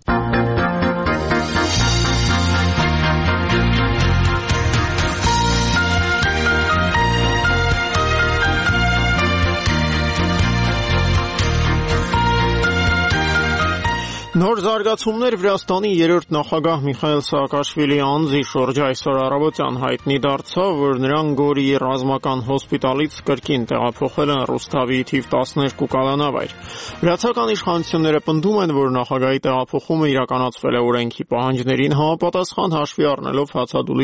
Speaker 1: Նոր զարգացումներ Վրաստանի երրորդ նախագահ Միխայել Սաակաշվիլի անձի շուրջ այսօր առավոտյան հայտնի դարձավ, որ նրան Գորիի ռազմական հոսպիտալից կրկին տեղափոխել են Ռուսթավիի թիվ 12 կալանավայր։ Վրացական իշխանությունները պնդում են, որ նախագահի տեղափոխումը իրականացվել է օրենքի պահանջներին համապատասխան, հաշվի առնելով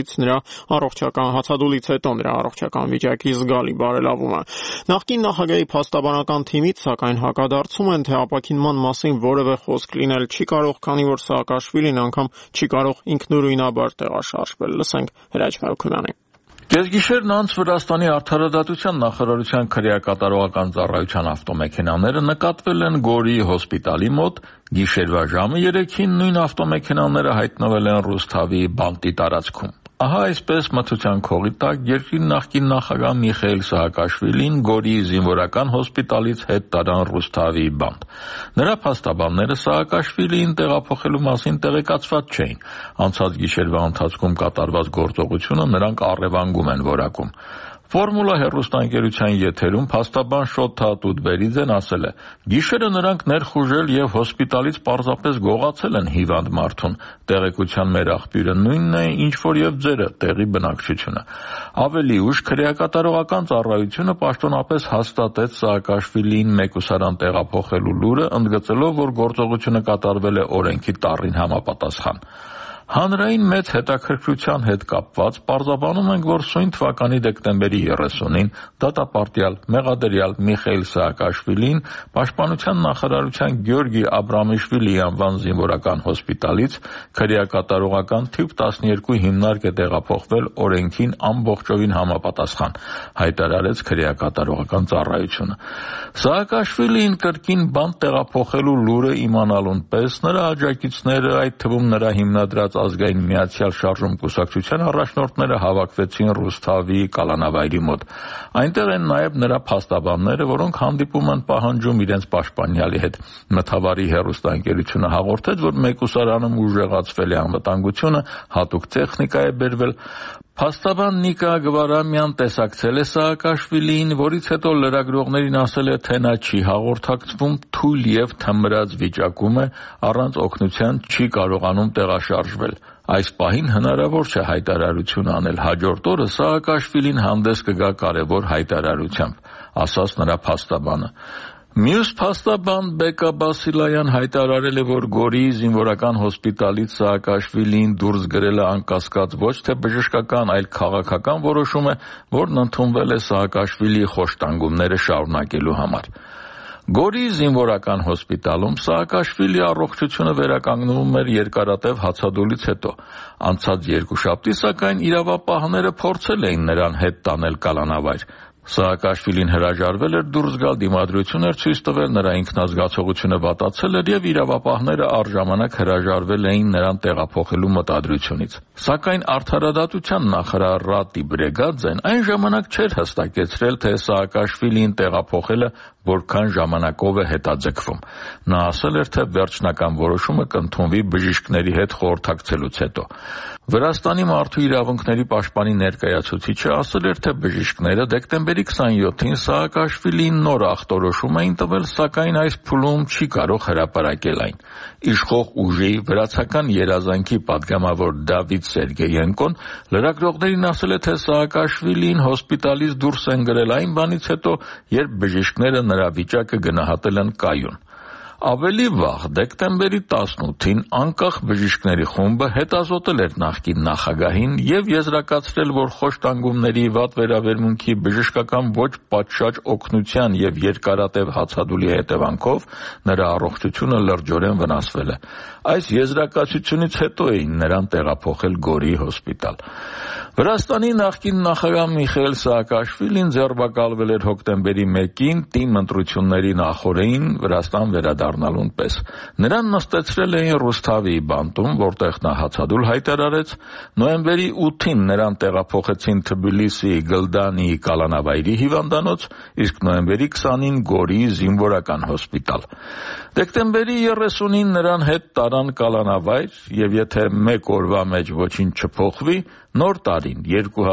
Speaker 1: հացադուլից հետո նրա առողջական վիճակի զգալի բարելավումը։ Նախկին նախագահի փաստաբանական թիմից սակայն հակադարձում են, թե ապաքինման մասին որևէ խոսք լինել չի կարող, քանի որ Սաակաշվիլին անգամ չի կարող ինքնուրույնաբար տեղաշարժվել։ Լսենք Հրաչ Մելքոնյանին։
Speaker 7: Կեսգիշերն անց Վրաստանի արդարադատության նախարարության քրեակատարողական ծառայության ավտոմեքենաները նկատվել են Գորիի հոսպիտալի մոտ, գիշերվա ժամը 3-ին նույն ավտոմեքենաները հայտնվել են Ռուսթավիի բանտի տարածքում։ Ահա այսպես մթության քողի տակ երկրի նախկին նախագահ Միխայել Սաակաշվիլին Գորիի զինվորական հոսպիտալից հետ տարան Ռուսթավիի բանտ։ Նրա փաստաբանները Սաակաշվիլիին տեղափոխելու մասին տեղեկացված չէին։ Անցած գիշերվա ընթացքում կատարված գործողությունը նրանք առևանգում են որակում։ Ֆորմուլա հեռուստաընկերության եթերում փաստաբան Շոթա Տուտբերիձեն ասել է. «Գիշերը նրանք ներխուժել եւ հոսպիտալից պարզապես գողացել են հիվանդ մարդուն։ Տեղեկության մեր աղբյուրը նույնն է, ինչ որ եւ ձերը, տեղի բնակչությունը»։ Ավելի ուշ քրեակատարողական ծառայությունը պաշտոնապես հաստատեց Սաակաշվիլիին մեկուսարան տեղափոխելու լուրը, ընդգծելով, որ գործողությունը կատարվել է օրենքի տառին համապատասխան։ Հանրային մեծ հետաքրքրության հետ կապված պարզաբանում ենք, որ սույն թվականի դեկտեմբերի 30-ին դատապարտյալ մեղադրյալ Միխայել Սաակաշվիլին Պաշտպանության նախարարության Գյորգի Աբրամիշվիլի անվան զինվորական հոսպիտալից քրեակատարողական թիվ 12 հիմնարկ է տեղափոխվել օրենքին ամբողջովին համապատասխան, հայտարարեց քրեակատարողական ծառայությունը։ Սաակաշվիլին կրկին բանտ տեղափոխելու լուրը իմանալուն պես նրա աջակիցները, այդ թվում նրա հիմնադրած ազգային միացյալ շարժում կուսակցության առաջնորդները հավաքվեցին Ռուսթավիի կալանավայրի մոտ։ Այնտեղ են նաև նրա փաստաբանները, որոնք հանդիպում են պահանջում իրենց պաշտպանյալի հետ։ Մթավարի հեռուստաընկերությունը հաղորդեց, որ մեկուսարանում ուժեղացվել է անվտանգությունը, հատուկ տեխնիկա է բերվել։ Փաստաբան Նիկա Գվարամյան տեսակցել է Սաակաշվիլիին, որից հետո լրագրողներին ասել է, թե նա չի հաղորդակցվում, թույլ եւ թմրած վիճակում է, առանց օգնության չի կարողանում տեղաշարժվել։ Այս պահին հնարավոր չէ հայտարարություն անել, հաջորդ օրը Սաակաշվիլին հանդես կգա կարևոր հայտարարությամբ, ասաց նրա փաստաբանը։ Մյուս փաստաբան Բեկա Բասիլայան հայտարարել է, որ Գորիի զինվորական հոսպիտալից Սաակաշվիլիին դուրս գրելը անկասկած ոչ թե բժշկական, այլ քաղաքական որոշում է, որն ընդունվել է Սաակաշվիլիի խոշտանգումները շարունակելու համար։ Գորիի զինվորական հոսպիտալում Սաակաշվիլիի առողջությունը վերականգնվում էր երկարատև հացադուլից հետո։ Անցած երկուշաբթի, սակայն իրավապահները փորձել էին նրան հետ տանել կալանավայր։ Սաակաշվիլին հրաժարվել էր դուրս գալ, դիմադրություն էր ցույց տվել, նրա ինքնազգացողությունը վատացել էր եւ իրավապահները առժամանակ հրաժարվել էին նրան տեղափոխելու մտադրությունից։ Սակայն արդարադատության նախարար Ռատի Բրեգաձեն այն ժամանակ չէր հստակեցրել, թե Սաակաշվիլին տեղափոխելը որքան ժամանակով է հետաձգվում։ Նա ասել էր, թե վերջնական որոշումը կընդունվի բժիշկների հետ խորհրդակցելուց հետո։ Վրաստանի մարդու իրավունքների պաշտպանի ներկայացուցիչը ասել էր, թե բժիշկները դեկտեմբերի 27-ին Սաակաշվիլիին նոր ախտորոշում էին տվել, սակայն այս փուլում չի կարող հրապարակել այն։ Իշխող ուժի վրացական երազանքի պատգամավոր Դավիթ Սերգեյենկոն լրագրողներին ասել է, թե Սաակաշվիլիին հոսպիտալից դուրս են գրել այն բանից հետո, երբ բժիշկները նրա վիճակը գնահատել են կայուն։ Ավելի վաղ, դեկտեմբերի 18-ին անկախ բժիշկների խումբը հետազոտել էր նախկին նախագահին եւ եզրակացրել, որ խոշտանգումների վատ վերաբերմունքի բժշկական ոչ պատշաճ օգնության եւ երկարատև հացադուլի հետևանքով նրա առողջությունը լրջորեն վնասվել է։ Այս եզրակացությունից հետո էին նրան տեղափոխել Գորիի հոսպիտալ։ Վրաստանի նախկին նախագահ Միխայել Սաակաշվիլին ձերբակալվել էր հոկտեմբերի 1-ին ՏԻՄ ընտրությունների նախօրեին Վրաստան վերադառնալուն պես։ Նրան նստեցրել էին Ռուսթավիի բանտում, որտեղ նա հացադուլ հայտարարեց։ Նոյեմբերի 8-ին նրան տեղափոխեցին Թբիլիսիի Գլդանիի կալանավայրի հիվանդանոց, իսկ նոյեմբերի 20-ին Գորիի զինվորական հոսպիտալ։ Դեկտեմբերի 30-ին նրան հետ տարան կալանավայր եւ եթե մեկ օրվա մեջ ոչինչ չփոխվի, նոր տարին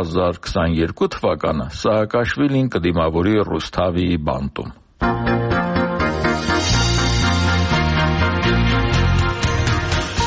Speaker 7: 2022 թվականը Սաակաշվիլին կդիմավորի Ռուսթավիի բանտում։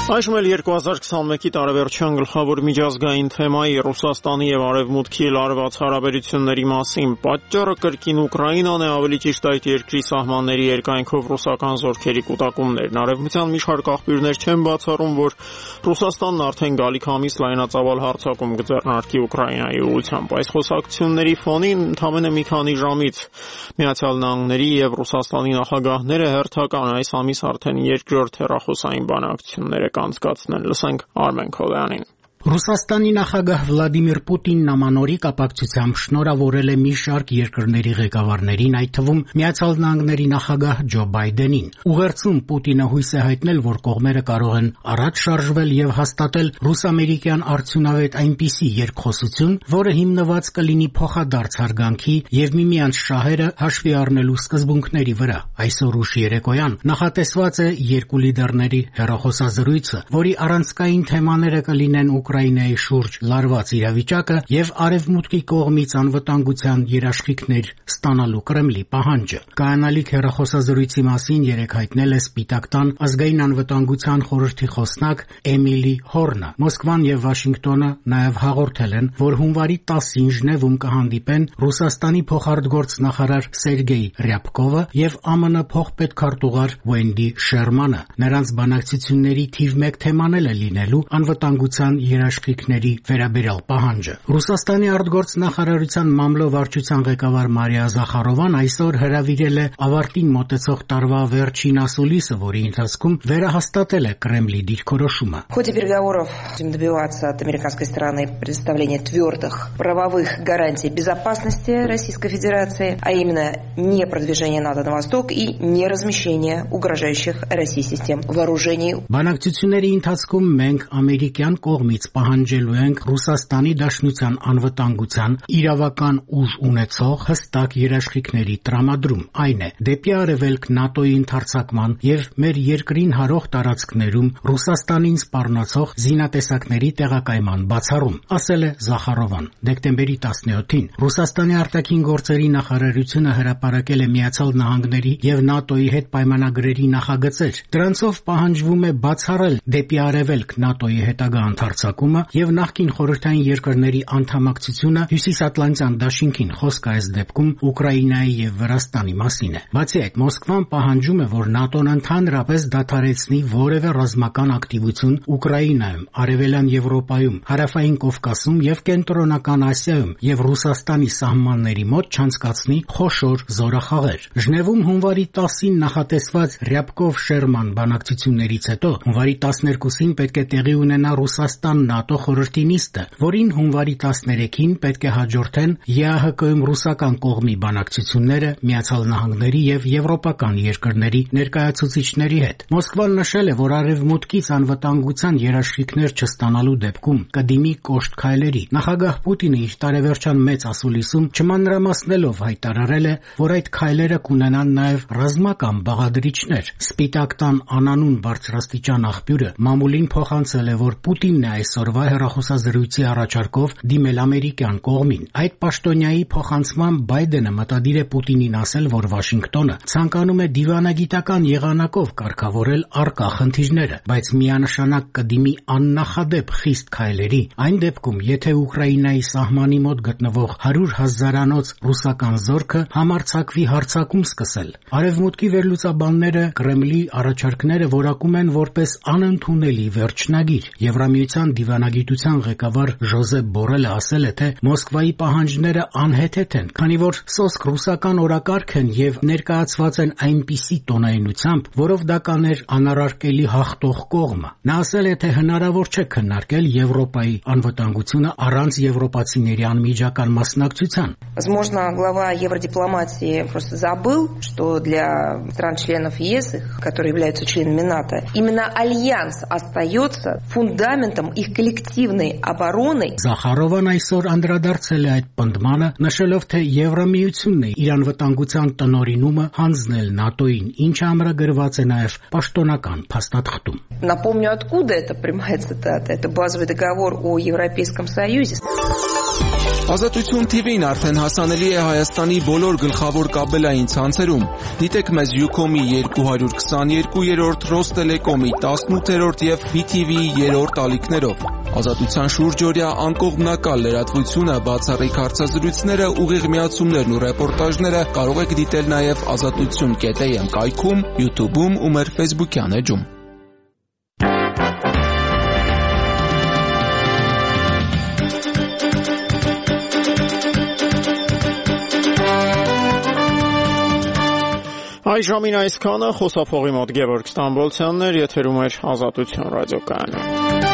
Speaker 1: Այժմ էլ 2021-ի տարեվերջյան գլխավոր միջազգային թեմայի Ռուսաստանի եւ Արևմուտքի լարված հարաբերությունների մասին պատճառը կրկին Ուկրաինան է, ավելի ճիշտ այդ երկրի սահմանների երկայնքով ռուսական զորքերի կուտակումներն։ Արևմտյան մի շարք աղբյուրներ չեն բացառում, որ Ռուսաստանն արդեն գալիք ամիս լայնածավալ հարձակում կձեռնարկի Ուկրաինայի ուղղությամբ։ Այս խոսակցությունների ֆոնին ընդամենը մի քանի ժամից Միացյալ Նահանգների եւ Ռուսաստանի նախագահները հերթական այս ամիս արդեն երկրորդ հեռախոսային բանակցություններ անցկացնել։ Լսենք Արմեն Քոլյանին։
Speaker 11: Ռուսաստանի նախագահ Վլադիմիր Պուտինն ամանորի կապակցությամբ շնորհավորել է մի շարք երկրների ղեկավարներին, այդ թվում Միացյալ Նահանգների նախագահ Ջո Բայդենին։ Ուղերձում Պուտինը հույս է հայտնել, որ կողմերը կարող են առաջ շարժվել եւ հաստատել ռուս-ամերիկյան արդյունավետ այնպիսի երկխոսություն, որը հիմնված կլինի փոխադարձ հարգանքի եւ միմյանց շահերը հաշվի առնելու սկզբունքների վրա։ Այսօր ուշ երեկոյան նախատեսված է երկու լիդերների հեռախոսազրույցը, որի առանցքային թեմաները կլինեն Ուկրաինայի շուրջ լարված իրավիճակը եւ Արևմուտքի կողմից անվտանգության երաշխիքներ ստանալու Կրեմլի պահանջը։ Կայանալիք հեռախոսազրույցի մասին երեկ հայտնել է Սպիտակ տան ազգային անվտանգության խորհրդի խոսնակ Էմիլի Հորնը։ Մոսկվան եւ Վաշինգտոնը նաեւ հաղորդել են, որ հունվարի 10-ին Ժնևում կհանդիպեն Ռուսաստանի փոխարտգործնախարար Սերգեյ Ռյաբկովը եւ ԱՄՆ փոխպետքարտուղար Վենդի Շերմանը։ Նրանց բանակցությունների թիվ 1 թեման է լինելու անվտանգության երաշխիքների վերաբերյալ պահանջը։ Ռուսաստանի արտգործնախարարության մամլո-վարչության ղեկավար Մարիա Զախարովան այսօր հրավիրել է ավարտին մոտեցող տարվա վերջին ասուլիսը, որի ընթացքում վերահաստատել է Կրեմլի դիրքորոշումը։
Speaker 12: В ходе переговоров будем добиваться от американской стороны предоставления твердых правовых гарантий безопасности Российской Федерации, а именно не продвижение НАТО на восток и не размещение угрожающих России систем вооружений.
Speaker 11: Բանակցությունների ընթացքում մենք ամերիկյան կողմից պահանջելու ենք Ռուսաստանի Դաշնության անվտանգության իրավական ուժ ունեցող հստակ երաշխիքների տրամադրում, այն է դեպի արևելք ՆԱՏՕ-ի ընդարձակման եւ մեր երկրին հարող տարածքներում Ռուսաստանին սպառնացող զինատեսակների տեղակայման բացառում, ասել է Զախարովան։ Դեկտեմբերի 17-ին Ռուսաստանի արտաքին գործերի նախարարությունը հրապարակել է Միացյալ Նահանգների եւ ՆԱՏՕ-ի հետ պայմանագրերի նախագծեր։ Դրանցով պահանջվում է բացառել դեպի արևելք ՆԱՏՕ-ի հետագա ընդարձակումը եւ նախկին խորհրդային երկրների անդամակցությունը Հյուսիսատլանտյան դաշինքին, խոսքը այս դեպքում Ուկրաինայի եւ Վրաստանի մասին է։ Բացի այդ, Մոսկվան պահանջում է, որ ՆԱՏՕ-ն ընդհանրապես դադարեցնի որևէ ռազմական ակտիվություն Ուկրաինայում, Արևելյան Եվրոպայում, Հարավային Կովկասում եւ Կենտրոնական Ասիայում եւ Ռուսաստանի սահմանների մոտ չանցկացնի խոշոր զորախաղեր։ Ժնևում հունվարի 10-ին նախատեսված Ռյաբկով-Շերման բանակցություններից հետո հունվարի 12-ին պետք է տեղի ունենա Ռուսաստան-ՆԱՏՕ խորհրդի նիստը, որին հունվարի 13-ին պետք է հաջորդեն ԵԱՀԿ-ում ռուսական կողմի բանակցությունները Միացյալ Նահանգների եւ եվրոպական երկրների ներկայացուցիչների հետ։ Մոսկվան նշել է, որ արևմուտքից անվտանգության երաշխիքներ չստանալու դեպքում կդիմի կոշտ քայլերի։ Նախագահ Պուտինը իր տարեվերջյան մեծ ասուլիսում չմանրամասնելով հայտարարել է, որ այդ քայլերը կունենան նաեւ ռազմական բաղադրիչներ։ Սպիտակ տան անանուն բարձրաստիճան աղբյուրը մամուլին փոխանցել է, որ Պուտինն է այսօրվա հեռախոսազրույցի առաջարկով դիմել ամերիկյան կողմին։ Այդ պաշտոնյայի փոխանցմամբ Բայդենը մտադիր է Պուտինին ասել, որ Վաշինգտոնը ցանկանում է դիվանագիտական եղանակով կարգավորել առկա խնդիրները, բայց միանշանակ կդիմի աննախադեպ խիստ քայլերի այն դեպքում, եթե Ուկրաինայի սահմանի մոտ գտնվող 100,000-անոց ռուսական զորքը համարձակվի հարձակում սկսել։ Արևմուտքի վերլուծաբանները Կրեմլի առաջարկները որակում են որպես անընդունելի վերջնագիր։ Եվրամիության դիվանագիտության ղեկավար Ժոզեփ Բորելը ասել է, թե Մոսկվայի պահանջները անհեթեթ են, քանի որ սոսկ ռուսական օրակարգ են եւ ներկայացված են այնպիսի տոնայնությամբ, որով դա կաներ անառարկելի հաղթող կողմը։ Նա ասել է, թե հնարավոր չէ քննարկել Եվրոպայի անվտանգությունը առանց եվրոպացիների անմիջական մասնակցության։
Speaker 12: Возможно, глава евродипломатии просто забыл, что для стран-членов ЕС, которые являются членами НАТО, именно альянс остается фундаментом их коллективной обороны.
Speaker 11: Զախարովան այսօր անդրադարձել է այդ պնդմանը, նշելով, թե Եվրամիությունն է իր անվտանգության տնօրինումը հանձնել ՆԱՏՕ-ին, ինչը ամրագրված է նաև պաշտոնական փաստաթղթում։
Speaker 12: Напомню, откуда это прямая цитата. Это базовый договор о Европейском Союзе.
Speaker 6: Ազատություն TV-ն արդեն հասանելի է Հայաստանի բոլոր գլխավոր կաբելային ցանցերում։ Դիտեք մեզ Ucom-ի 222-րդ, Ռոստելեկոմի 18-րդ եւ BTV-ի 3-րդ ալիքներով։ Ազատության շուրջօրյա անկողմնակալ լրատվությունը, բացառիկ հարցազրույցները, ուղիղ միացումներն ու ռեպորտաժները կարող եք դիտել նաեւ azatutun.am կայքում, YouTube-ում ու մեր Facebook-յան էջում։
Speaker 1: Այժմին այսքանը, խոսափողի մոտ Գևորգ Ստամբոլցյանն էր, եթերում էր Ազատություն ռադիոկայանը։